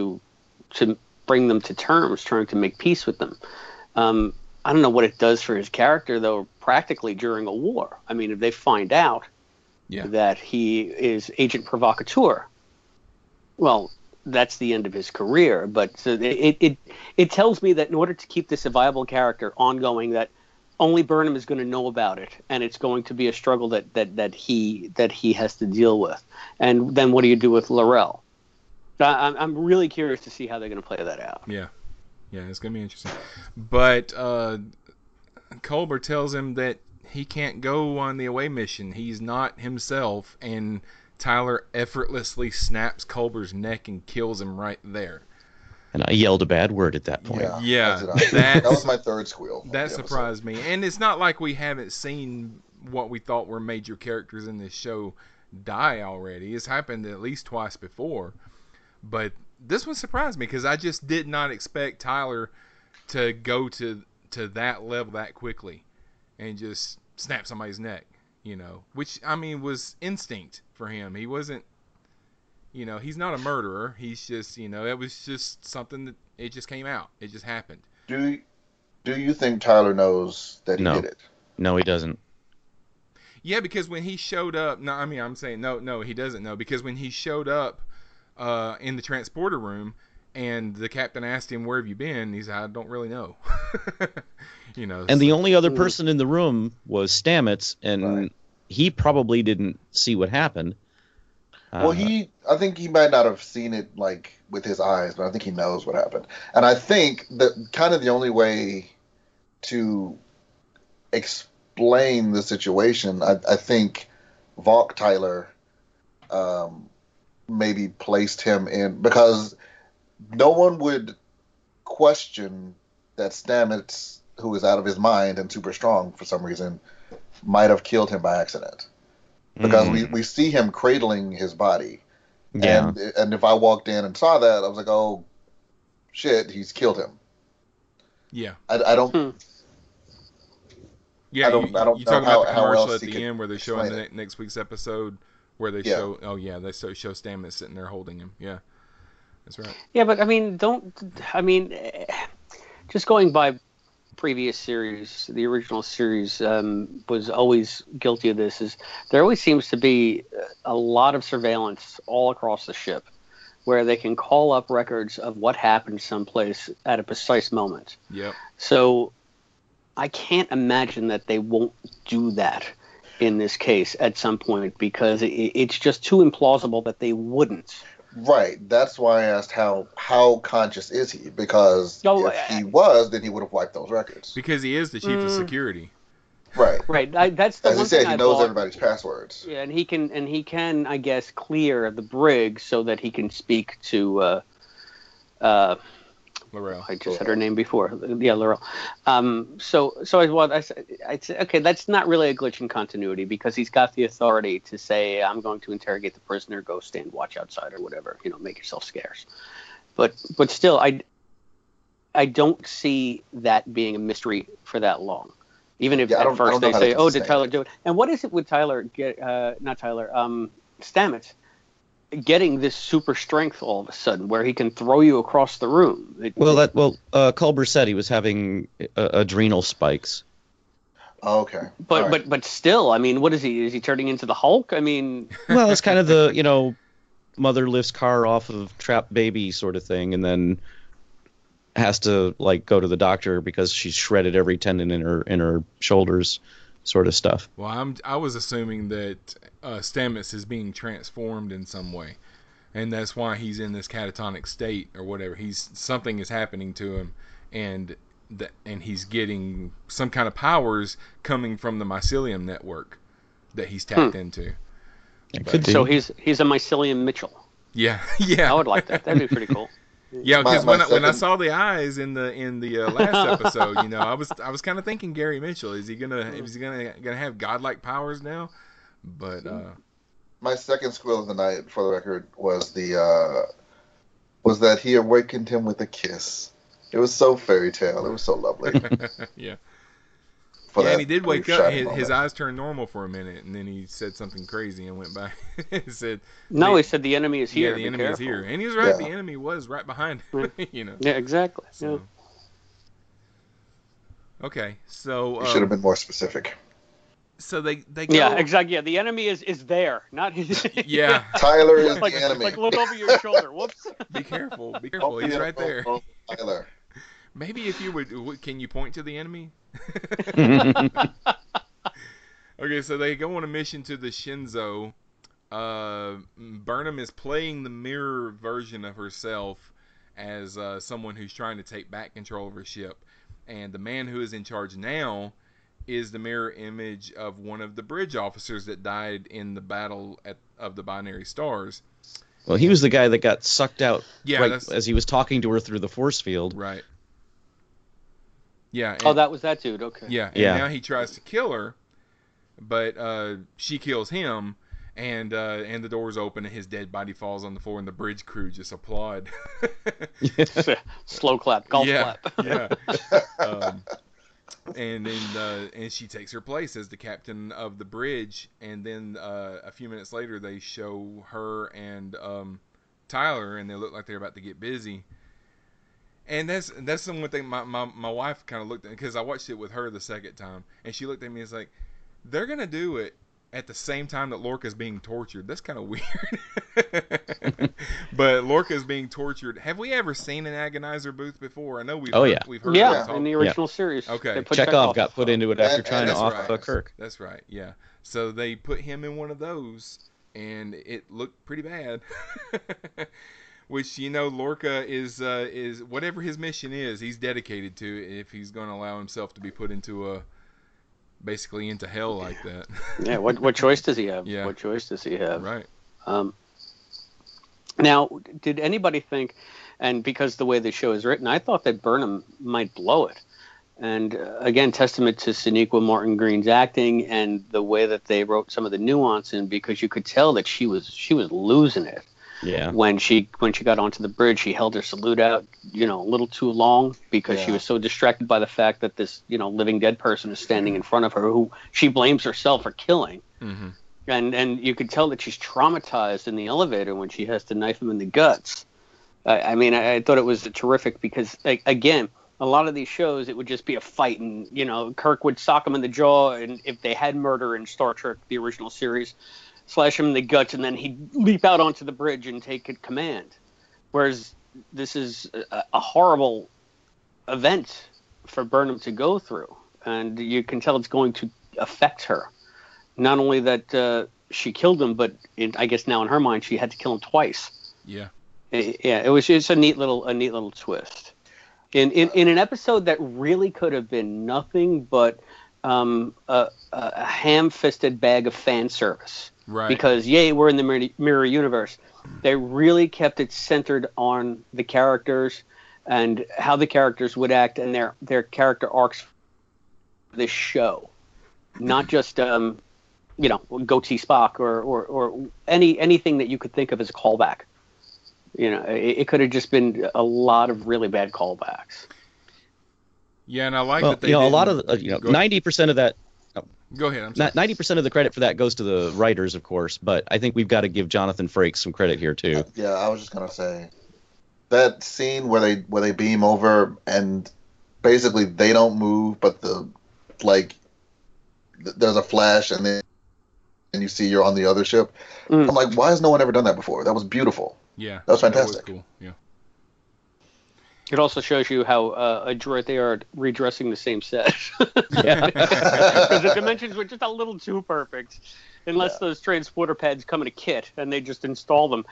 bring them to terms, trying to make peace with them. I don't know what it does for his character, though, practically during a war. I mean, if they find out that he is Agent Provocateur, well, that's the end of his career. But it tells me that in order to keep this a viable character ongoing, that only Burnham is going to know about it, and it's going to be a struggle that he has to deal with. And then what do you do with L'Rell? I'm really curious to see how they're going to play that out. Yeah, it's going to be interesting. But Culber tells him that he can't go on the away mission. He's not himself, and Tyler effortlessly snaps Culber's neck and kills him right there. And I yelled a bad word at that point. Yeah, that was my third squeal. That surprised me. And it's not like we haven't seen what we thought were major characters in this show die already. It's happened at least twice before. But this one surprised me because I just did not expect Tyler to go to that level that quickly and just snap somebody's neck, you know, which, I mean, was instinct for him. He wasn't, you know, he's not a murderer. He's just, you know, it was just something that it just came out. It just happened. Do you think Tyler knows that he did it? No, he doesn't. Yeah, because when he showed up, no, he doesn't know, because when he showed up in the transporter room and the captain asked him, "Where have you been?" He said, "I don't really know." You know. And the only other person in the room was Stamets, and he probably didn't see what happened. Well, I think he might not have seen it like with his eyes, but I think he knows what happened. And I think that kind of the only way to explain the situation, I think Vought Tyler maybe placed him in, because no one would question that Stamets, who is out of his mind and super strong for some reason, might have killed him by accident. Because we see him cradling his body, Yeah. And if I walked in and saw that, I was like, oh shit, he's killed him. Yeah. I don't. Yeah, I don't you know talking about the how commercial else at he the could end where they're showing explain it. next week's episode where they Yeah. show they show Stamets sitting there holding him. Yeah, that's right. Yeah, but I mean, just going by previous series, the original series was always guilty of this. Is there always seems to be a lot of surveillance all across the ship, where they can call up records of what happened someplace at a precise moment. Yep. So I can't imagine that they won't do that in this case at some point, because it's just too implausible that they wouldn't. Right. That's why I asked how conscious is he? Because if he was, then he would have wiped those records. Because he is the chief of security. Right. Right. That's the As one I said, thing he I knows thought. everybody's passwords. Yeah, and he can, I guess, clear the brig so that he can speak to. Laurel. I just said her name before. Yeah, Laurel. So I said, okay, that's not really a glitch in continuity, because he's got the authority to say, I'm going to interrogate the prisoner, go stand watch outside or whatever, make yourself scarce. But still, I don't see that being a mystery for that long. Even if at first they say, oh, did Tyler do it? And what is it with Tyler, Stamets, getting this super strength all of a sudden, where he can throw you across the room? Culber said he was having adrenal spikes. Oh, okay. But still, I mean, what is he? Is he turning into the Hulk? I mean, well, it's kind of the mother lifts car off of trapped baby sort of thing, and then has to go to the doctor because she's shredded every tendon in her shoulders, sort of stuff. Well, I was assuming that Stamets is being transformed in some way, and that's why he's in this catatonic state or whatever. Something is happening to him, and he's getting some kind of powers coming from the mycelium network that he's tapped into. So he's a mycelium Mitchell. Yeah, yeah. I would like that. That'd be pretty cool. Yeah, because when I saw the eyes in the last episode, I was kind of thinking Gary Mitchell. Is he gonna have godlike powers now? But my second squeal of the night, for the record, was that he awakened him with a kiss. It was so fairy tale. It was so lovely. Yeah. And he did wake up. His eyes turned normal for a minute, and then he said something crazy and went back. He said, he said the enemy is here. Yeah, the enemy is here. And he was right. Yeah. The enemy was right behind him. Yeah, exactly. So. Yeah. Okay, so... You should have been more specific. So they go... Yeah, exactly. Yeah, the enemy is there, not his... Yeah. Tyler is the enemy. Look over your shoulder. Whoops. Be careful. He's right there. Tyler. Maybe if you would... Can you point to the enemy? Okay, so they go on a mission to the Shinzo. Burnham is playing the mirror version of herself as someone who's trying to take back control of her ship, and the man who is in charge now is the mirror image of one of the bridge officers that died in the battle of the Binary Stars. Well, he was the guy that got sucked out as he was talking to her through the force field. Right. Yeah. That was that dude. Okay. Yeah. And now he tries to kill her, but she kills him, and the doors open, and his dead body falls on the floor, and the bridge crew just applaud. Slow clap, golf clap. Yeah. And she takes her place as the captain of the bridge, and then a few minutes later they show her and Tyler, and they look like they're about to get busy. And that's the one thing my wife kind of looked at, because I watched it with her the second time, and she looked at me and was like, they're going to do it at the same time that Lorca's being tortured. That's kind of weird. But Lorca's being tortured. Have we ever seen an agonizer booth before? I know we've heard in the original series. Okay. Chekhov got put into it after trying to off Kirk. That's right, yeah. So they put him in one of those, and it looked pretty bad. Which, Lorca is whatever his mission is, he's dedicated to it if he's going to allow himself to be put into basically into hell like that. Yeah, what choice does he have? Yeah. What choice does he have? Right. Now, did anybody think, and because the way the show is written, I thought that Burnham might blow it. And again, testament to Sonequa Martin Green's acting and the way that they wrote some of the nuance in, because you could tell that she was losing it. Yeah. When she got onto the bridge, she held her salute out, a little too long because she was so distracted by the fact that this, living dead person is standing in front of her who she blames herself for killing. Mm-hmm. And you could tell that she's traumatized in the elevator when she has to knife him in the guts. I thought it was terrific because, again, a lot of these shows, it would just be a fight, and Kirk would sock him in the jaw, and if they had murder in Star Trek, the original series, slash him in the guts, and then he'd leap out onto the bridge and take command. Whereas this is a horrible event for Burnham to go through, and you can tell it's going to affect her. Not only that she killed him, but I guess now in her mind she had to kill him twice. Yeah. It was just a neat little twist. In an episode that really could have been nothing but a ham-fisted bag of fan service. Right. Because, yay, we're in the mirror universe. They really kept it centered on the characters and how the characters would act and their character arcs for this show. Not just, goatee Spock or anything that you could think of as a callback. It could have just been a lot of really bad callbacks. Yeah, and I like that they a lot of 90% of that. Go ahead. I'm sorry. 90% of the credit for that goes to the writers, of course, but I think we've got to give Jonathan Frakes some credit here too. Yeah, I was just gonna say that scene where they beam over and basically they don't move, but there's a flash and then you see you're on the other ship. I'm like, why has no one ever done that before? That was beautiful. Yeah, that was fantastic. That was cool. Yeah. It also shows you how adroit they are at redressing the same set. Yeah. Because the dimensions were just a little too perfect. Unless those transporter pads come in a kit and they just install them.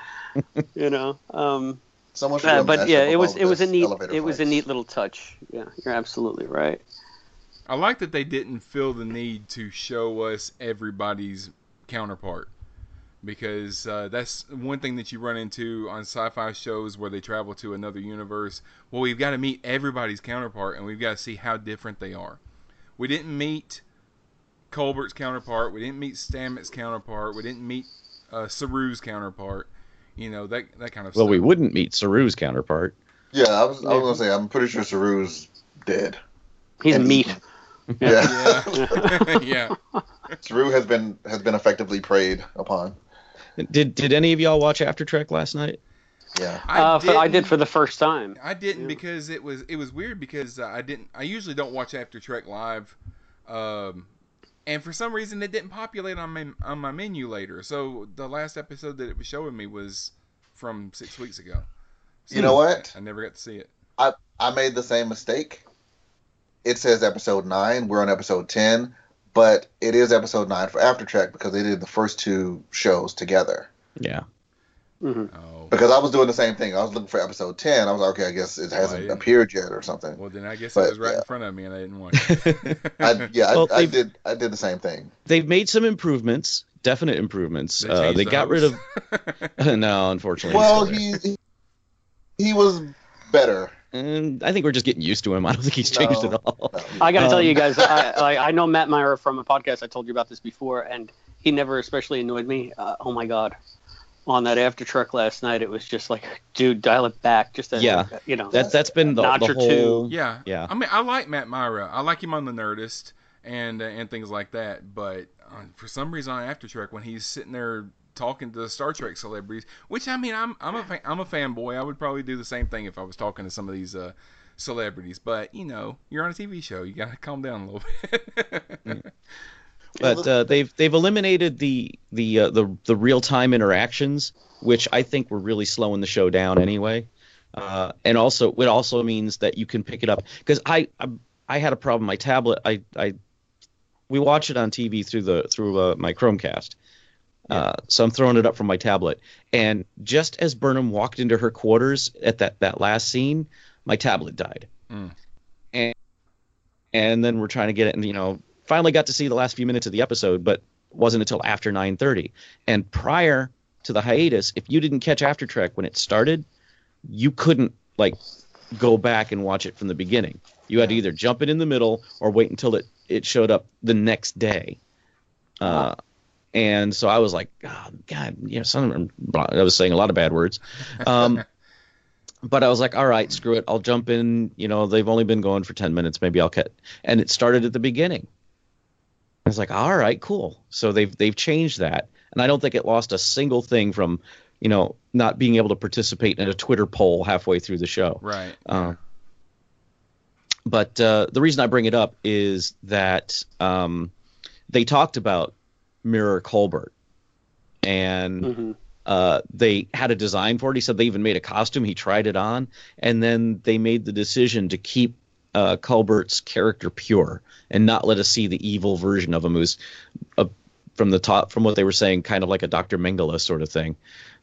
Someone should but yeah, it was a neat little touch. Yeah, you're absolutely right. I like that they didn't feel the need to show us everybody's counterpart. Because that's one thing that you run into on sci-fi shows where they travel to another universe. Well, we've got to meet everybody's counterpart, and we've got to see how different they are. We didn't meet Colbert's counterpart. We didn't meet Stamets' counterpart. We didn't meet Saru's counterpart. That kind of stuff. Well, we wouldn't meet Saru's counterpart. Yeah, I was going to say, I'm pretty sure Saru's dead. He's meat. Yeah. Yeah. Saru has been effectively preyed upon. Did any of y'all watch After Trek last night? Yeah, I did for the first time. I didn't because it was weird because I usually don't watch After Trek live, and for some reason it didn't populate on my menu later. So the last episode that it was showing me was from 6 weeks ago. So you know what? I never got to see it. I made the same mistake. It says episode 9. We're on episode 10. But it is episode 9 for After Trek because they did the first 2 shows together. Yeah. Mm-hmm. Oh. Because I was doing the same thing. I was looking for episode 10. I was like, okay, I guess it hasn't appeared yet or something. Well, then I guess it was right in front of me and I didn't watch it. I did the same thing. They've made some improvements, definite improvements. They got rid of... No, unfortunately. Well, he was better. And I think we're just getting used to him. I don't think he's changed at all. No. I got to tell you guys, I know Matt Meyer from a podcast. I told you about this before, and he never especially annoyed me. Oh my God. On that After Trek last night, it was just like, dude, dial it back. Just that's been the notch or whole... two. Yeah. Yeah. I mean, I like Matt Myra. I like him on The Nerdist and things like that. But for some reason on After Trek, when he's sitting there talking to the Star Trek celebrities, which I mean, I'm a fanboy. I would probably do the same thing if I was talking to some of these celebrities. But you're on a TV show, you gotta calm down a little bit. But they've eliminated the real time interactions, which I think were really slowing the show down anyway. And also it also means that you can pick it up because I had a problem. My tablet, we watch it on TV through my Chromecast. So I'm throwing it up from my tablet. And just as Burnham walked into her quarters at that last scene, my tablet died. And then we're trying to get it, and finally got to see the last few minutes of the episode, but wasn't until after 9:30. And prior to the hiatus, if you didn't catch After Trek when it started, you couldn't go back and watch it from the beginning. You had to either jump it in the middle or wait until it showed up the next day. And so I was like, oh, God, I was saying a lot of bad words. But I was like, all right, screw it. I'll jump in. They've only been going for 10 minutes. Maybe I'll cut. And it started at the beginning. I was like, all right, cool. So they've changed that. And I don't think it lost a single thing from, not being able to participate in a Twitter poll halfway through the show. Right. But the reason I bring it up is that they talked about Mirror Colbert. And they had a design for it. He said they even made a costume. He tried it on. And then they made the decision to keep Colbert's character pure and not let us see the evil version of him, who's from the top, from what they were saying, kind of like a Dr. Mengele sort of thing.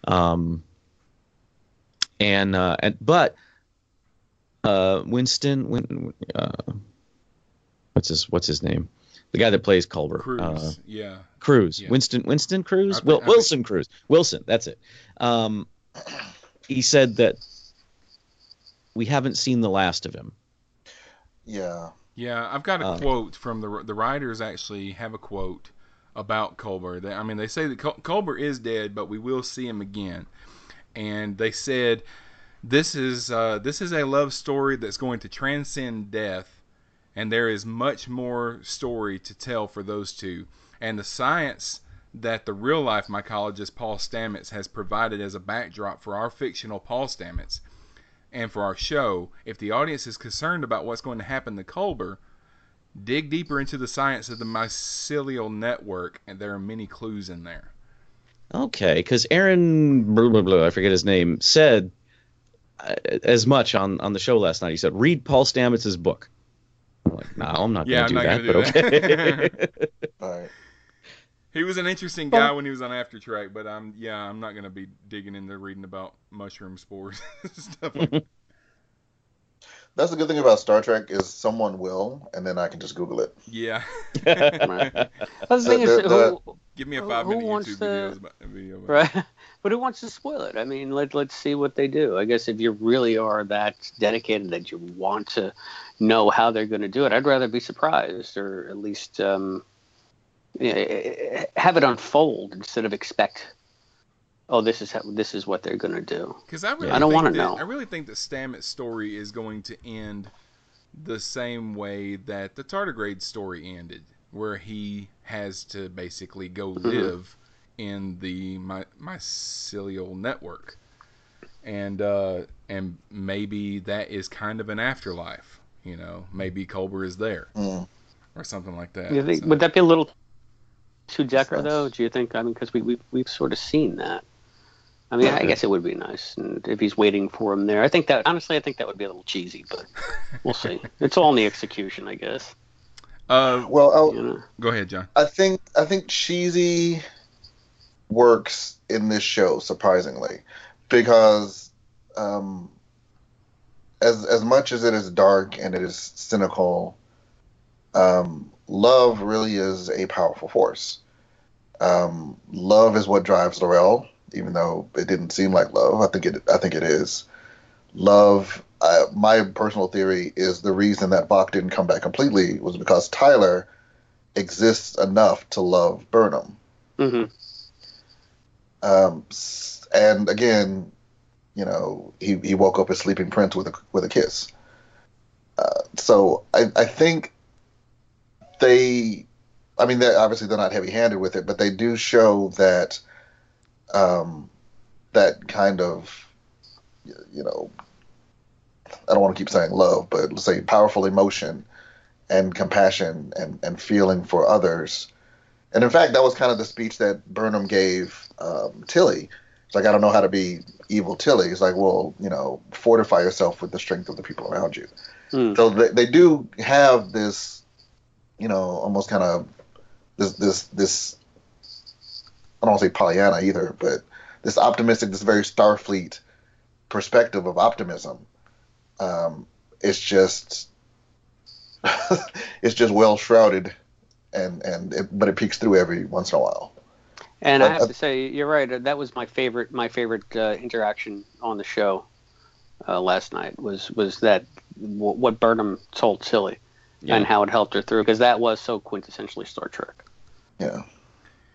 But Winston, what's his name? The guy that plays Colbert. Cruz, yeah. Cruz. Yeah. Winston Cruz? Wilson Cruz. Wilson, that's it. He said that we haven't seen the last of him. Yeah. Yeah, I've got a quote from the writers. Actually have a quote about Colbert. They say that Colbert is dead, but we will see him again. And they said this is a love story that's going to transcend death, and there is much more story to tell for those two. And the science that the real life mycologist Paul Stamets has provided as a backdrop for our fictional Paul Stamets and for our show, if the audience is concerned about what's going to happen to Colbert, dig deeper into the science of the mycelial network, and there are many clues in there. Okay, because Aaron, I forget his name, said as much on the show last night. He said, read Paul Stamets' book. I'm like, no, I'm not going to do that, but okay. All right. He was an interesting guy when he was on After Track, but I'm not going to be digging into reading about mushroom spores and stuff like that. That's the good thing about Star Trek is someone will, and then I can just Google it. Yeah. Right. The thing is, give me a 5-minute YouTube video. Right. But who wants to spoil it? I mean, let's see what they do. I guess if you really are that dedicated that you want to know how they're going to do it, I'd rather be surprised, or at least have it unfold instead of expect, this is what they're going to do. Because I don't want to know. I really think that Stamets' story is going to end the same way that the Tardigrade story ended, where he has to basically go live in the mycelial network, and maybe that is kind of an afterlife. Maybe Colbert is there, or something like that. Would that be a little too Decker, though? Do you think? I mean, because we've sort of seen that. I mean, I guess it would be nice, and if he's waiting for him there, I think that would be a little cheesy, but we'll see. It's all in the execution, I guess. Go ahead, John. I think cheesy works in this show, surprisingly, because as much as it is dark and it is cynical, love really is a powerful force. Love is what drives L'Rell, even though it didn't seem like love. I think it is. Love, my personal theory is the reason that Bach didn't come back completely was because Tyler exists enough to love Burnham. Mm-hmm. And again, he woke up a sleeping prince with a kiss. So I think they're not heavy-handed with it, but they do show that that kind of, I don't want to keep saying love, but let's say powerful emotion and compassion and feeling for others. And in fact, that was kind of the speech that Burnham gave Tilly. It's like, I don't know how to be evil Tilly. It's like, well, fortify yourself with the strength of the people around you. So they do have this, almost kind of this I don't want to say Pollyanna either, but this optimistic, this very Starfleet perspective of optimism. It's just well shrouded, but it peeks through every once in a while. And I have to say, you're right. That was my favorite interaction on the show last night was that what Burnham told Tilly and how it helped her through, because that was so quintessentially Star Trek. Yeah.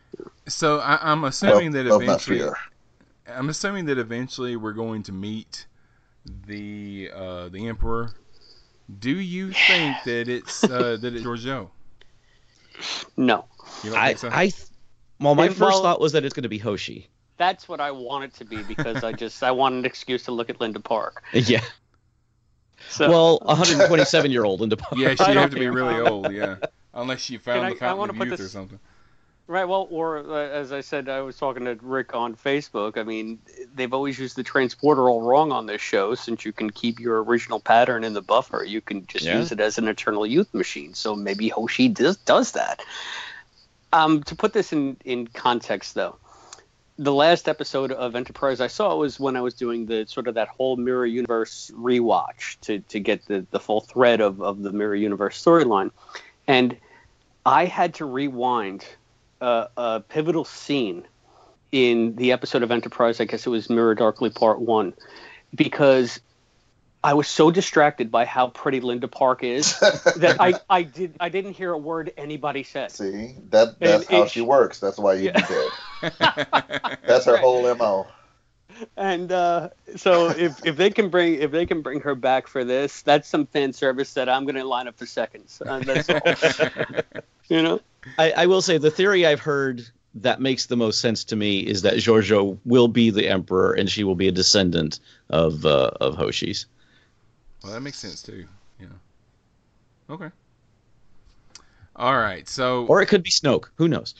So I'm assuming that love, not eventually, fear. we're going to meet the Emperor. Do you think that it's Georgiou? No. You don't think so? My first thought was that it's going to be Hoshi. That's what I want it to be because I want an excuse to look at Linda Park. Yeah. So, well, 127-year-old Linda Park. Yeah, she'd have to be really old, yeah. Unless she found the Fountain of Youth or something. Right, well, or as I said, I was talking to Rick on Facebook. I mean, they've always used the transporter all wrong on this show. Since you can keep your original pattern in the buffer, you can just use it as an eternal youth machine. So maybe Hoshi does that. To put this in context, though, the last episode of Enterprise I saw was when I was doing the sort of that whole Mirror Universe rewatch to get the full thread of the Mirror Universe storyline. And I had to rewind a pivotal scene in the episode of Enterprise. I guess it was Mirror Darkly Part 1, because I was so distracted by how pretty Linda Park is that I didn't hear a word anybody said. See, that's how she works. That's why you do that. That's her whole MO. And so if they can bring her back for this, that's some fan service that I'm going to line up for seconds. That's all. You know. I will say the theory I've heard that makes the most sense to me is that Georgiou will be the Emperor and she will be a descendant of Hoshi's. Well, that makes sense too. Yeah. Okay. All right. So. Or it could be Snoke. Who knows?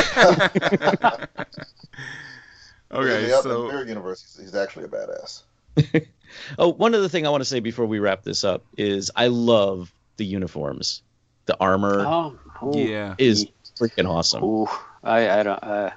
Okay. In the Mirror Universe, he's actually a badass. One other thing I want to say before we wrap this up is I love the uniforms. The armor is freaking awesome. Ooh, I don't.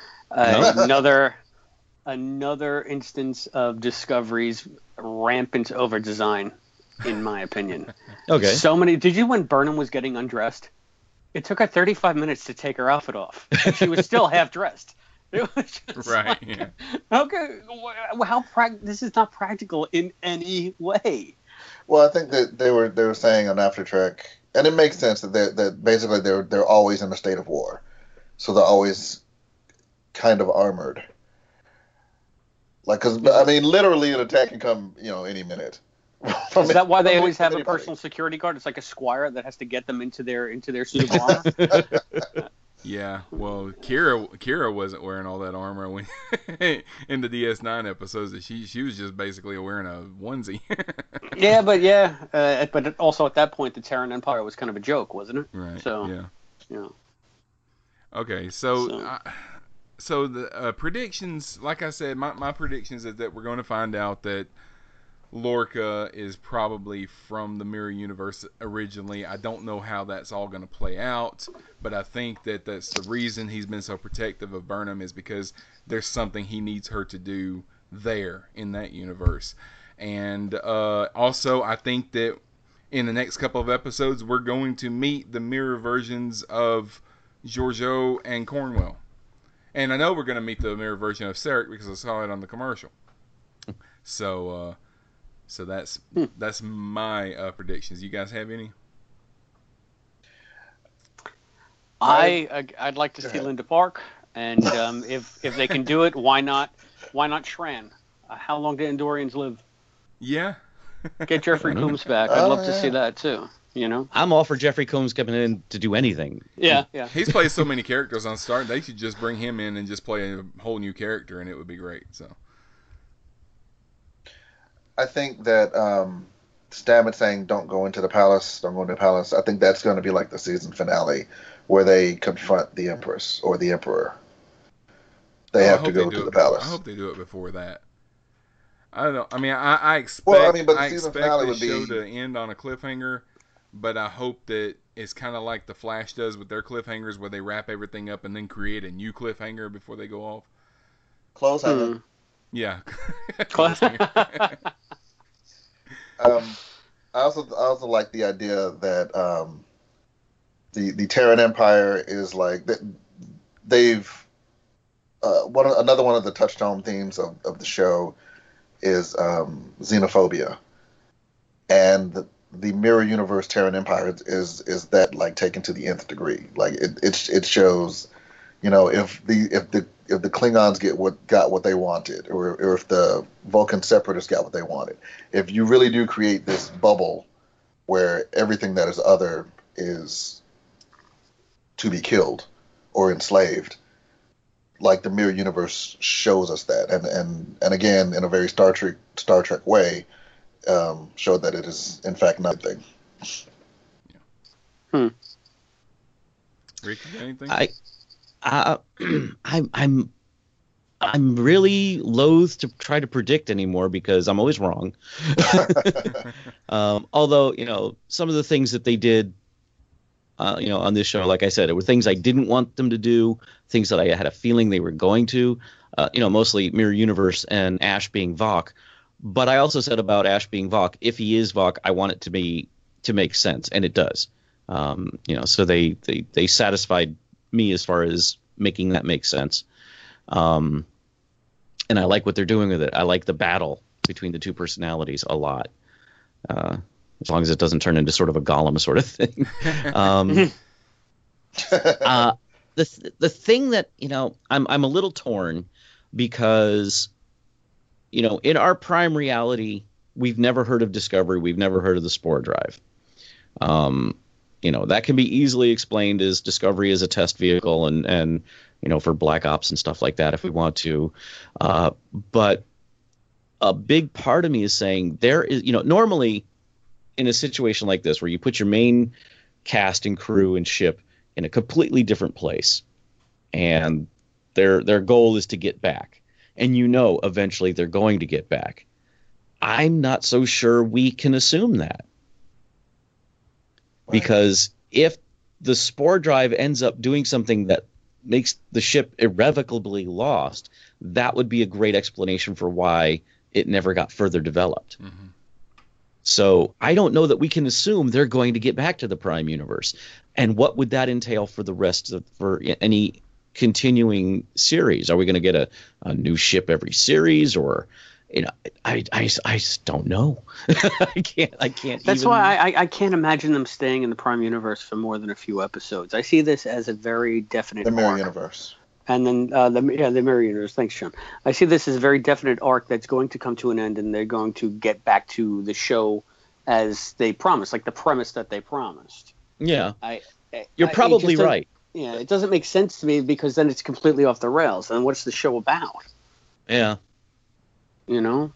Another instance of Discovery's rampant over design, in my opinion. Okay. So many. Did you when Burnham was getting undressed? It took her 35 minutes to take her outfit off. She was still half dressed. It was just right. Yeah. Okay. This is not practical in any way. Well, I think that they were saying on After Trek, and it makes sense that basically they're always in a state of war, so they're always kind of armored. Like, because I mean, literally, an attack can come, any minute. Is that why they always have a personal security guard? It's like a squire that has to get them into their suit of armor. Yeah, well, Kira wasn't wearing all that armor when in the DS9 episodes. That she was just basically wearing a onesie. But also at that point, the Terran Empire was kind of a joke, wasn't it? Right. So yeah. Okay, so the predictions, like I said, my predictions is that we're going to find out that Lorca is probably from the Mirror Universe originally. I don't know how that's all going to play out, but I think that that's the reason he's been so protective of Burnham is because there's something he needs her to do there in that universe. And also, I think that in the next couple of episodes, we're going to meet the mirror versions of Georgiou and Cornwell. And I know we're going to meet the mirror version of Sarek because I saw it on the commercial. So that's my predictions. You guys have any? I'd like to see Linda Park, and if they can do it, why not Shran? How long do Andorians live? Yeah. Get Jeffrey Combs back. I'd love to see that too. I'm all for Jeffrey Combs coming in to do anything. Yeah. He's played so many characters on Star. They should just bring him in and just play a whole new character, and it would be great. So. I think that Stamets saying don't go into the palace, I think that's going to be like the season finale where they confront the Empress or the Emperor. They have to go to the palace. I hope they do it before that. I don't know. I mean, I expect, but the season finale would show to end on a cliffhanger, but I hope that it's kind of like the Flash does with their cliffhangers where they wrap everything up and then create a new cliffhanger before they go off. Closehanger. Yeah. I also like the idea that the Terran Empire is like they've another one of the touchstone themes of the show is xenophobia, and the Mirror Universe Terran Empire is that like taken to the nth degree. Like it shows if the Klingons got what they wanted, or if the Vulcan separatists got what they wanted, if you really do create this bubble where everything that is other is to be killed or enslaved, like the Mirror Universe shows us that, and again in a very Star Trek way, showed that it is in fact nothing. Rick, you got anything? I'm really loath to try to predict anymore because I'm always wrong. Although, some of the things that they did, on this show, like I said, it were things I didn't want them to do, things that I had a feeling they were going to, mostly Mirror Universe and Ash being Vok. But I also said about Ash being Vok, if he is Vok, I want it to make sense, and it does. So they satisfied me as far as making that make sense. And I like what they're doing with it. I like the battle between the two personalities a lot. As long as it doesn't turn into sort of a Gollum sort of thing. The thing that, I'm a little torn because, in our prime reality, we've never heard of Discovery. We've never heard of the Spore Drive. That can be easily explained as Discovery is a test vehicle and for Black Ops and stuff like that if we want to. But a big part of me is saying there is, normally in a situation like this where you put your main cast and crew and ship in a completely different place and their goal is to get back, and eventually they're going to get back. I'm not so sure we can assume that. Right. Because if the Spore Drive ends up doing something that makes the ship irrevocably lost, that would be a great explanation for why it never got further developed. Mm-hmm. So I don't know that we can assume they're going to get back to the Prime Universe. And what would that entail for the rest of, for any continuing series? Are we going to get a new ship every series, or I just don't know. I can't. That's why I can't imagine them staying in the Prime Universe for more than a few episodes. I see this as a very definite the Mirror Universe. And then the Mirror Universe. Thanks, Sean. I see this as a very definite arc that's going to come to an end, and they're going to get back to the show as they promised, like the premise that they promised. Yeah, you're probably right. Yeah, it doesn't make sense to me because then it's completely off the rails. And what's the show about? Yeah. It'd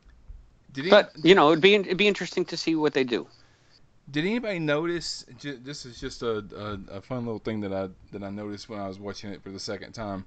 be interesting to see what they do. Did anybody notice? This is just a fun little thing that I noticed when I was watching it for the second time.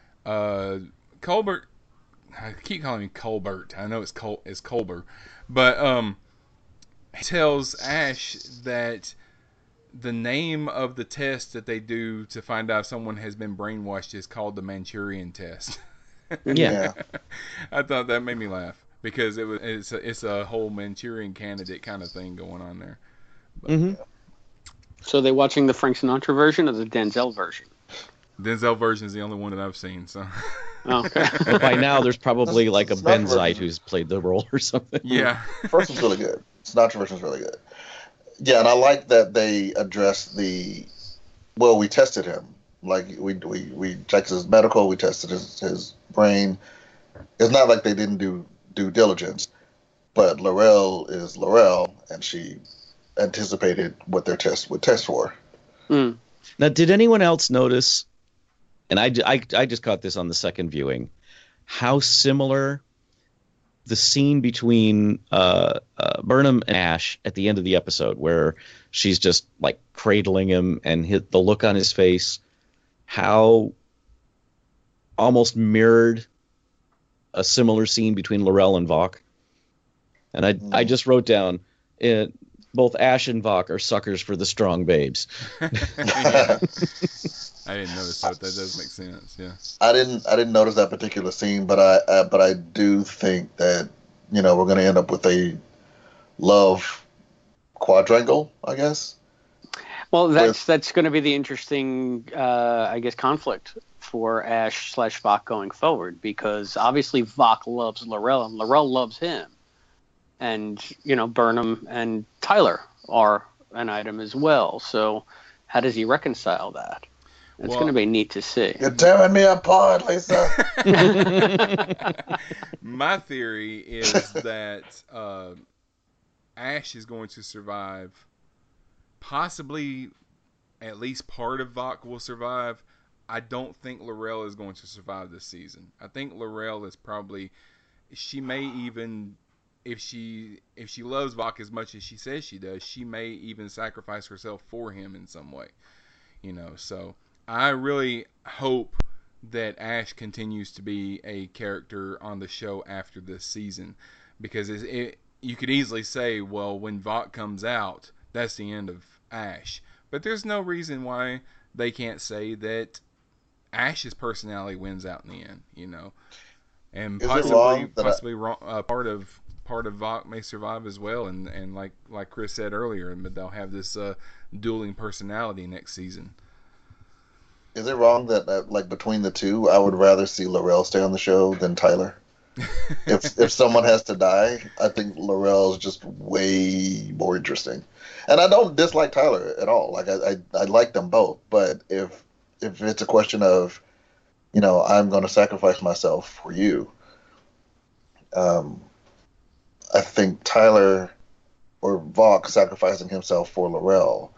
Colbert, I keep calling him Colbert. I know it's Colbert, but he tells Ash that the name of the test that they do to find out if someone has been brainwashed is called the Manchurian test. Yeah. I thought that made me laugh because it's a whole Manchurian Candidate kind of thing going on there. But, mm-hmm. So they're watching the Frank Sinatra version or the Denzel version? Denzel version is the only one that I've seen. So. Okay. But by now there's probably like a Benzite who's played the role or something. Yeah. First one's really good. Sinatra version's really good. Yeah, and I like that they addressed we tested him. Like we checked his medical, we tested his brain. It's not like they didn't do due diligence, but L'Rell is L'Rell, and she anticipated what their test would test for. Mm. Now, did anyone else notice, and I just caught this on the second viewing, how similar the scene between Burnham and Ash at the end of the episode, where she's just like cradling him and the look on his face, how almost mirrored a similar scene between L'Rell and Vok. And I just wrote down, both Ash and Vok are suckers for the strong babes. I didn't notice that. That does make sense. Yeah. I didn't notice that particular scene, but I do think that we're going to end up with a love quadrangle, I guess. Well, that's going to be the interesting, conflict for Ash / Vok going forward, because obviously Vok loves L'Rell and L'Rell loves him, and Burnham and Tyler are an item as well. So how does he reconcile that? It's going to be neat to see. You're tearing me apart, Lisa. My theory is that Ash is going to survive. Possibly, at least part of Vok will survive. I don't think L'Rell is going to survive this season. I think L'Rell is probably. She may even, if she loves Vok as much as she says she does, she may even sacrifice herself for him in some way. So I really hope that Ash continues to be a character on the show after this season, because you could easily say, well, when Vok comes out, that's the end of Ash. But there's no reason why they can't say that Ash's personality wins out in the end, and possibly part of Vok may survive as well, and like Chris said earlier, they'll have this dueling personality next season. Is it wrong that like between the two, I would rather see L'Rell stay on the show than Tyler? if someone has to die, I think L'Rell is just way more interesting. And I don't dislike Tyler at all. Like I like them both, but if it's a question of, I'm going to sacrifice myself for you, I think Tyler or Vok sacrificing himself for L'Rell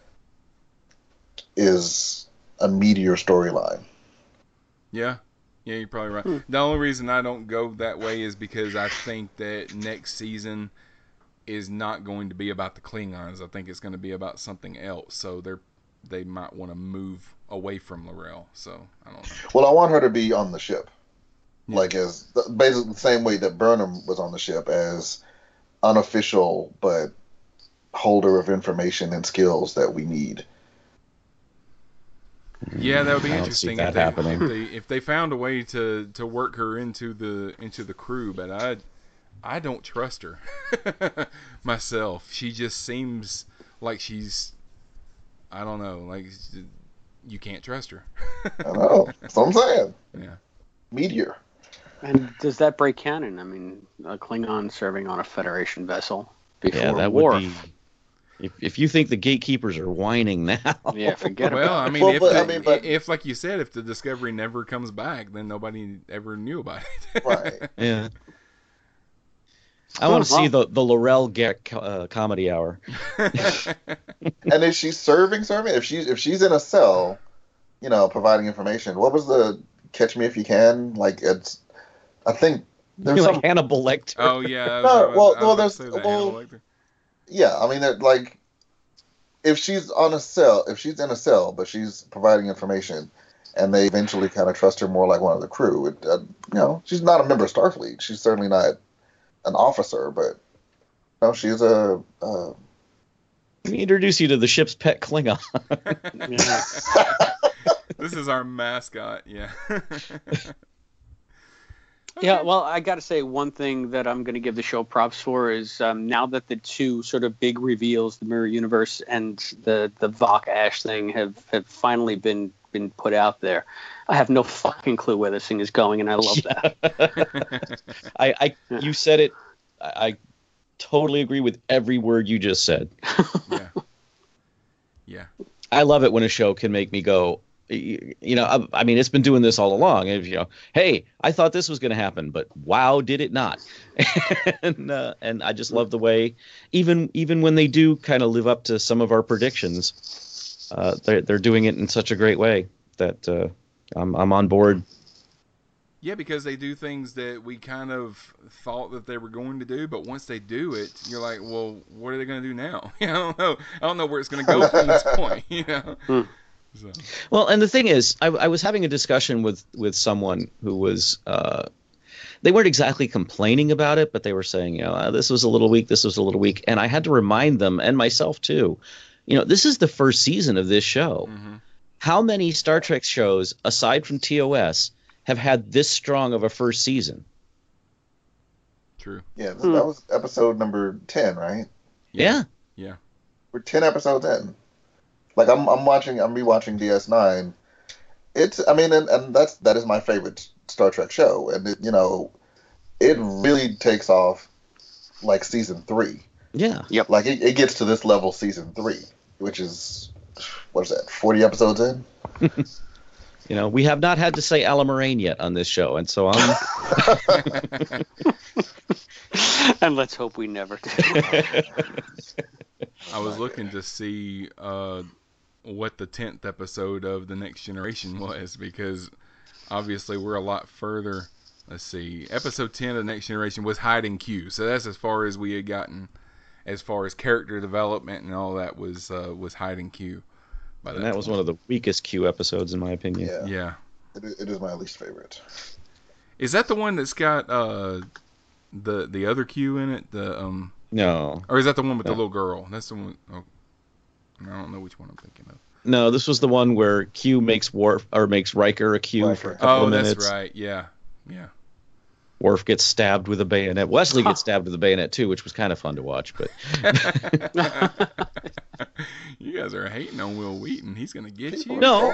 is a meatier storyline. Yeah, you're probably right. The only reason I don't go that way is because I think that next season is not going to be about the Klingons. I think it's going to be about something else. So they might want to move away from L'Rell. So I don't know. Well, I want her to be on the ship, like as basically the same way that Burnham was on the ship, as unofficial but holder of information and skills that we need. Yeah, that would be interesting happening. If they found a way to work her into the crew, but I don't trust her myself. She just seems like she's, I don't know, like you can't trust her. I know. That's what I'm saying. Yeah. Meteor. And does that break canon? I mean, a Klingon serving on a Federation vessel before that Worf. would be. If you think the gatekeepers are whining now, yeah, forget about it. Well, I mean, if like you said, if the Discovery never comes back, then nobody ever knew about it. Right. Yeah. I want to see the L'Rell comedy hour. And is she serving? If she's in a cell, providing information. What was the Catch Me If You Can? Like it's, I think there's like Hannibal Lecter. Oh yeah. Yeah, I mean, like, if she's in a cell, but she's providing information, and they eventually kind of trust her more like one of the crew. She's not a member of Starfleet. She's certainly not an officer, but she's a. Let me introduce you to the ship's pet Klingon. This is our mascot. Yeah. Yeah, well, I got to say one thing that I'm going to give the show props for is now that the two sort of big reveals, the Mirror Universe and the Vok Ash thing, have finally been put out there. I have no fucking clue where this thing is going, and I love that. You said it. I totally agree with every word you just said. Yeah. I love it when a show can make me go, I mean, it's been doing this all along. Hey, I thought this was going to happen, but wow, did it not? and I just love the way, even when they do kind of live up to some of our predictions, they're doing it in such a great way that I'm on board. Yeah, because they do things that we kind of thought that they were going to do, but once they do it, you're like, well, what are they going to do now? I don't know. I don't know where it's going to go from this point. So. Well, and the thing is, I was having a discussion with someone who was, they weren't exactly complaining about it, but they were saying, this was a little weak, this was a little weak. And I had to remind them, and myself too, this is the first season of this show. Mm-hmm. How many Star Trek shows, aside from TOS, have had this strong of a first season? True. Yeah, that was episode number 10, right? Yeah. We're 10 episodes in. Like I'm rewatching DS9. And that is my favorite Star Trek show, and it really takes off like season 3. Yeah. Yep. Like it gets to this level season 3, which is, what is that, 40 episodes in? We have not had to say Ala Moraine yet on this show, and so I'm. And let's hope we never do. I was looking to see what the 10th episode of The Next Generation was, because obviously we're a lot further. Let's see. Episode 10 of The Next Generation was Hiding Q, so that's as far as we had gotten, as far as character development and all that was Hiding Q. And that was one of the weakest Q episodes, in my opinion. Yeah. It is my least favorite. Is that the one that's got the other Q in it? No. Or is that the one with the little girl? That's the one. Oh, I don't know which one I'm thinking of. No, this was the one where Q makes Riker a Q for a couple of minutes. Oh, that's right. Yeah. Worf gets stabbed with a bayonet. Wesley gets stabbed with a bayonet too, which was kind of fun to watch. But you guys are hating on Will Wheaton. He's gonna get you. No,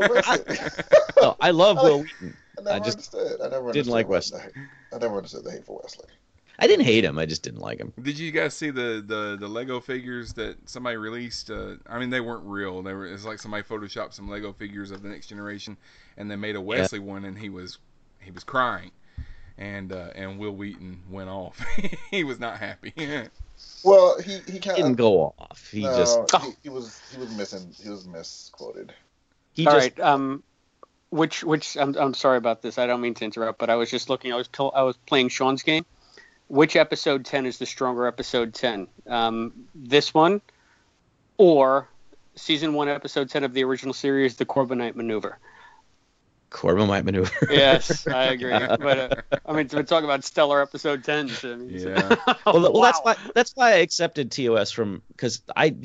I love Will Wheaton. I just didn't like Wesley. I never understood the hate for Wesley. I didn't hate him. I just didn't like him. Did you guys see the Lego figures that somebody released? I mean, they weren't real. It's like somebody photoshopped some Lego figures of the Next Generation, and they made a Wesley one, and he was crying. And Will Wheaton went off. He was not happy. Well, he kind of didn't go off. He was misquoted. Which I'm sorry about this. I don't mean to interrupt, but I was just looking. I was playing Sean's game. Which episode 10 is the stronger episode 10? This one, or season 1, episode 10 of the original series, the Corbomite Maneuver? Corbomite Maneuver. Yes, I agree. But I mean, to talk about stellar episode 10s. I mean, yeah. Well, wow. that's why I accepted TOS because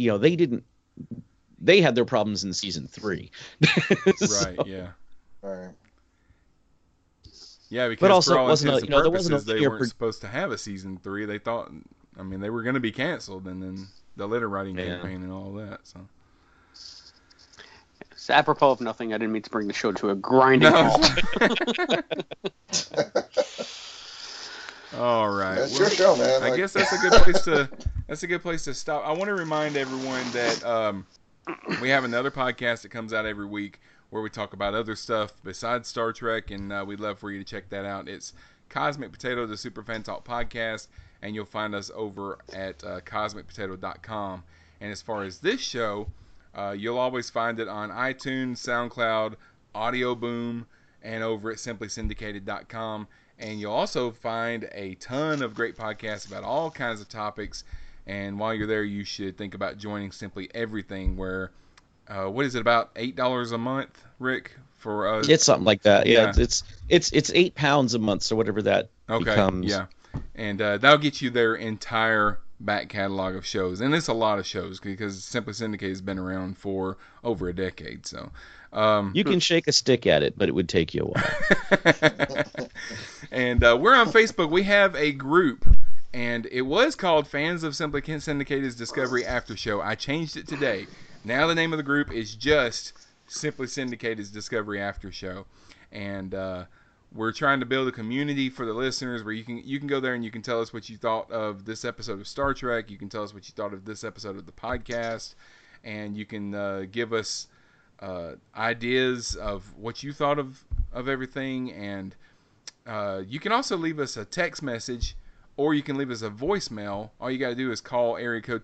they had their problems in season 3. Right. Yeah. All right. Yeah, because but also for all intents and purposes, they weren't supposed to have a season 3. They thought, they were going to be canceled, and then the letter writing campaign and all that. So apropos of nothing, I didn't mean to bring the show to a grinding halt. All right. That's your show, man. I guess that's a good place to stop. I want to remind everyone that we have another podcast that comes out every week where we talk about other stuff besides Star Trek, and we'd love for you to check that out. It's Cosmic Potato, the Super Fan Talk podcast, and you'll find us over at cosmicpotato.com. And as far as this show, you'll always find it on iTunes, SoundCloud, Audio Boom, and over at simplysyndicated.com. And you'll also find a ton of great podcasts about all kinds of topics. And while you're there, you should think about joining Simply Everything, where what is it, about $8 a month, Rick? For it's something like that. Yeah. It's £8 a month, so whatever that becomes. Yeah, and that'll get you their entire back catalog of shows, and it's a lot of shows because Simply Syndicated has been around for over a decade. So you can shake a stick at it, but it would take you a while. And we're on Facebook. We have a group, and it was called Fans of Simply Syndicated's Discovery After Show. I changed it today. Now the name of the group is just Simply Syndicated's Discovery After Show, and we're trying to build a community for the listeners where you can go there and you can tell us what you thought of this episode of Star Trek. You can tell us what you thought of this episode of the podcast, and you can give us ideas of what you thought of everything. And you can also leave us a text message, or you can leave us a voicemail. All you got to do is call area code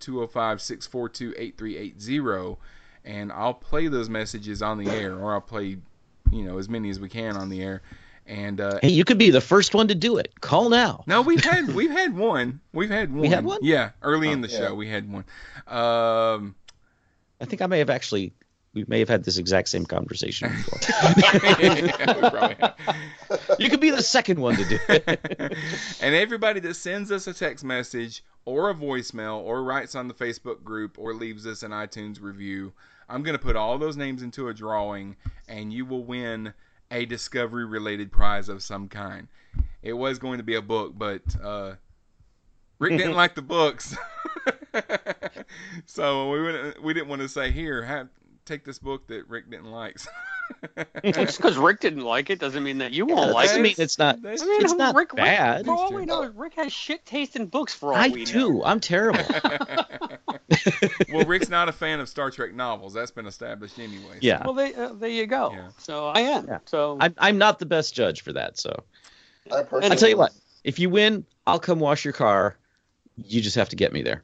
205-642-8380, and I'll play those messages on the air, or I'll play as many as we can on the air. And hey, you could be the first one to do it. Call now. No, we've had one. We had one? Yeah, early in the show we had one. I think we may have had this exact same conversation before. Yeah, we probably have. You could be the second one to do it. And everybody that sends us a text message or a voicemail or writes on the Facebook group or leaves us an iTunes review, I'm going to put all those names into a drawing, and you will win a Discovery-related prize of some kind. It was going to be a book, but Rick didn't like the books. So we didn't want to say, here, take this book that Rick didn't like. Just because Rick didn't like it doesn't mean that you won't like it. I mean, it's not Rick, bad. For all we know, Rick has shit taste in books for all we know. I do. I'm terrible. Well, Rick's not a fan of Star Trek novels. That's been established anyway. Yeah. Well, there you go. Yeah. So I am. Yeah. So I'm not the best judge for that. So I personally I tell you what, if you win, I'll come wash your car. You just have to get me there.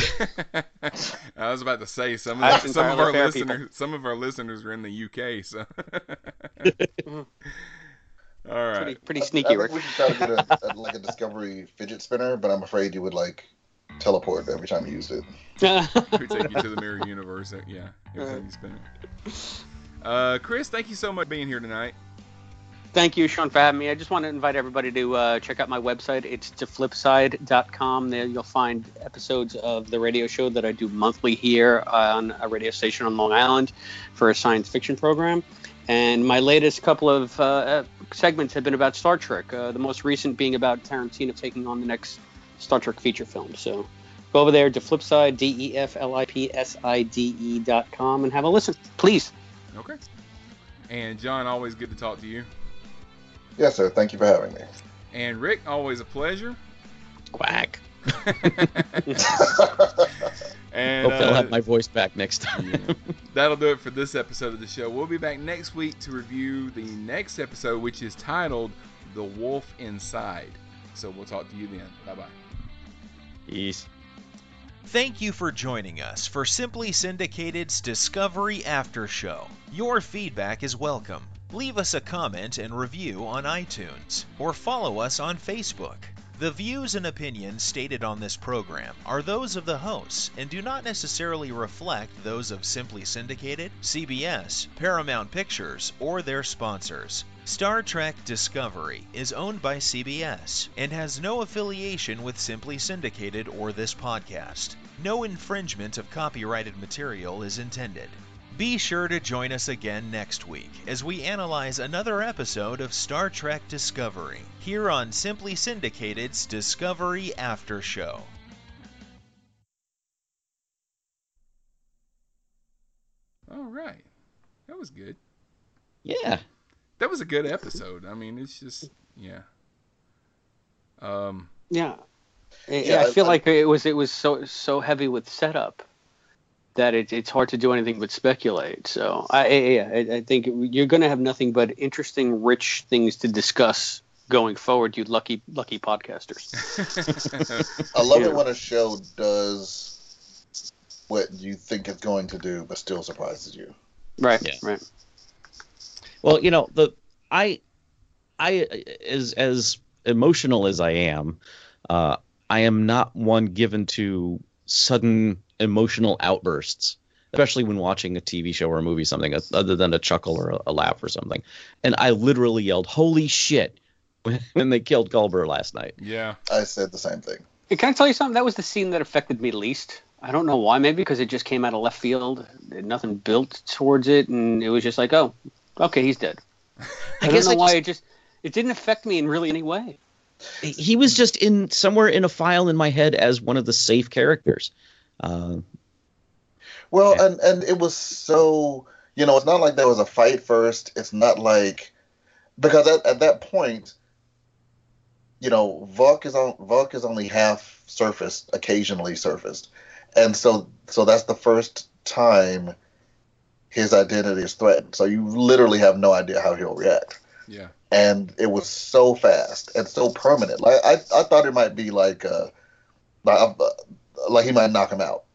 I was about to say some That's of entirely our fair, listeners are in the UK, so. Mhm. All right. pretty I sneaky, think Rick. we should try to get a Discovery fidget spinner, but I'm afraid you would like teleport every time you used it. We take you to the mirror universe. Yeah, every time you spin it. Chris, thank you so much for being here tonight. Thank you, Sean, for having me. I just want to invite everybody to check out my website. It's toflipside.com. There you'll find episodes of the radio show that I do monthly here on a radio station on Long Island for a science fiction program. And my latest couple of segments have been about Star Trek, the most recent being about Tarantino taking on the next Star Trek feature film. So go over there to Flipside, DEFLIPSIDE.com, and have a listen, please. Okay. And John, always good to talk to you. Yes, sir. Thank you for having me. And Rick, always a pleasure. Quack. And Hope they'll have my voice back next time. yeah, that'll do it for this episode of the show. We'll be back next week to review the next episode, which is titled The Wolf Inside. So we'll talk to you then. Bye-bye. Peace. Thank you for joining us for Simply Syndicated's Discovery After Show. Your feedback is welcome. Leave us a comment and review on iTunes, or follow us on Facebook. The views and opinions stated on this program are those of the hosts and do not necessarily reflect those of Simply Syndicated, CBS, Paramount Pictures, or their sponsors. Star Trek Discovery is owned by CBS and has no affiliation with Simply Syndicated or this podcast. No infringement of copyrighted material is intended. Be sure to join us again next week as we analyze another episode of Star Trek Discovery here on Simply Syndicated's Discovery After Show. All right. That was good. Yeah. That was a good episode. I mean, it's just, yeah. Yeah. Yeah, I feel like it was so heavy with setup that it's hard to do anything but speculate. So I think you're going to have nothing but interesting, rich things to discuss going forward, you lucky podcasters. I love it when a show does what you think it's going to do, but still surprises you. Right. Yeah. Right. Well, I as emotional as I am not one given to sudden emotional outbursts, especially when watching a TV show or a movie, something other than a chuckle or a laugh or something. And I literally yelled, "Holy shit!" when they killed Culber last night. Yeah. I said the same thing. Hey, can I tell you something? That was the scene that affected me least. I don't know why. Maybe because it just came out of left field. Nothing built towards it, and it was just like, oh, okay, he's dead. I don't know why it didn't affect me in really any way. He was just somewhere in a file in my head as one of the safe characters. Well, yeah. and it was so, it's not like there was a fight first. It's not like, because at that point, Vuk is only half surfaced, occasionally surfaced, and so that's the first time his identity is threatened. So you literally have no idea how he'll react. Yeah. And it was so fast and so permanent. Like I thought it might be like he might knock him out.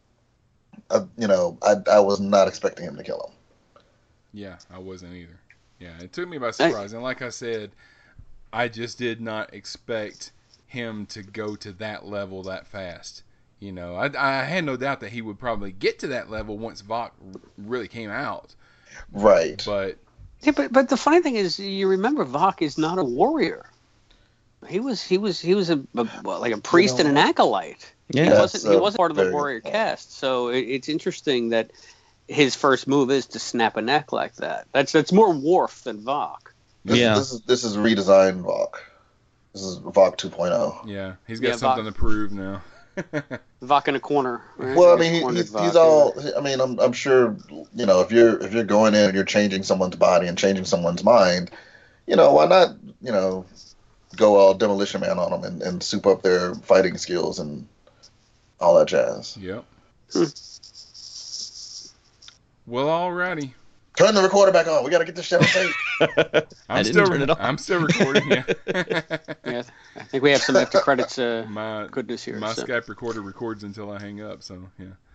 I was not expecting him to kill him. Yeah, I wasn't either. Yeah, it took me by surprise. And like I said, I just did not expect him to go to that level that fast. I had no doubt that he would probably get to that level once Vok really came out. Right. But yeah, but the funny thing is, you remember Vok is not a warrior. He was a priest and an acolyte. Yeah, he wasn't part of the warrior caste. So it's interesting that his first move is to snap a neck like that. That's more Worf than Vok. This is redesigned Vok. This is Vok 2.0. Yeah, he's got something to prove now. Vok in a corner. Right? Well, I mean, he's all. I mean, I'm sure. If you're going in and you're changing someone's body and changing someone's mind, why not? Go all Demolition Man on them and soup up their fighting skills and all that jazz. Yep. Well, alrighty. Turn the recorder back on. We got to get this shit on tape. I didn't turn it on. I'm still recording. Yeah. Yeah, I think we have some after credits My goodness here. My so. Skype recorder records until I hang up. So yeah.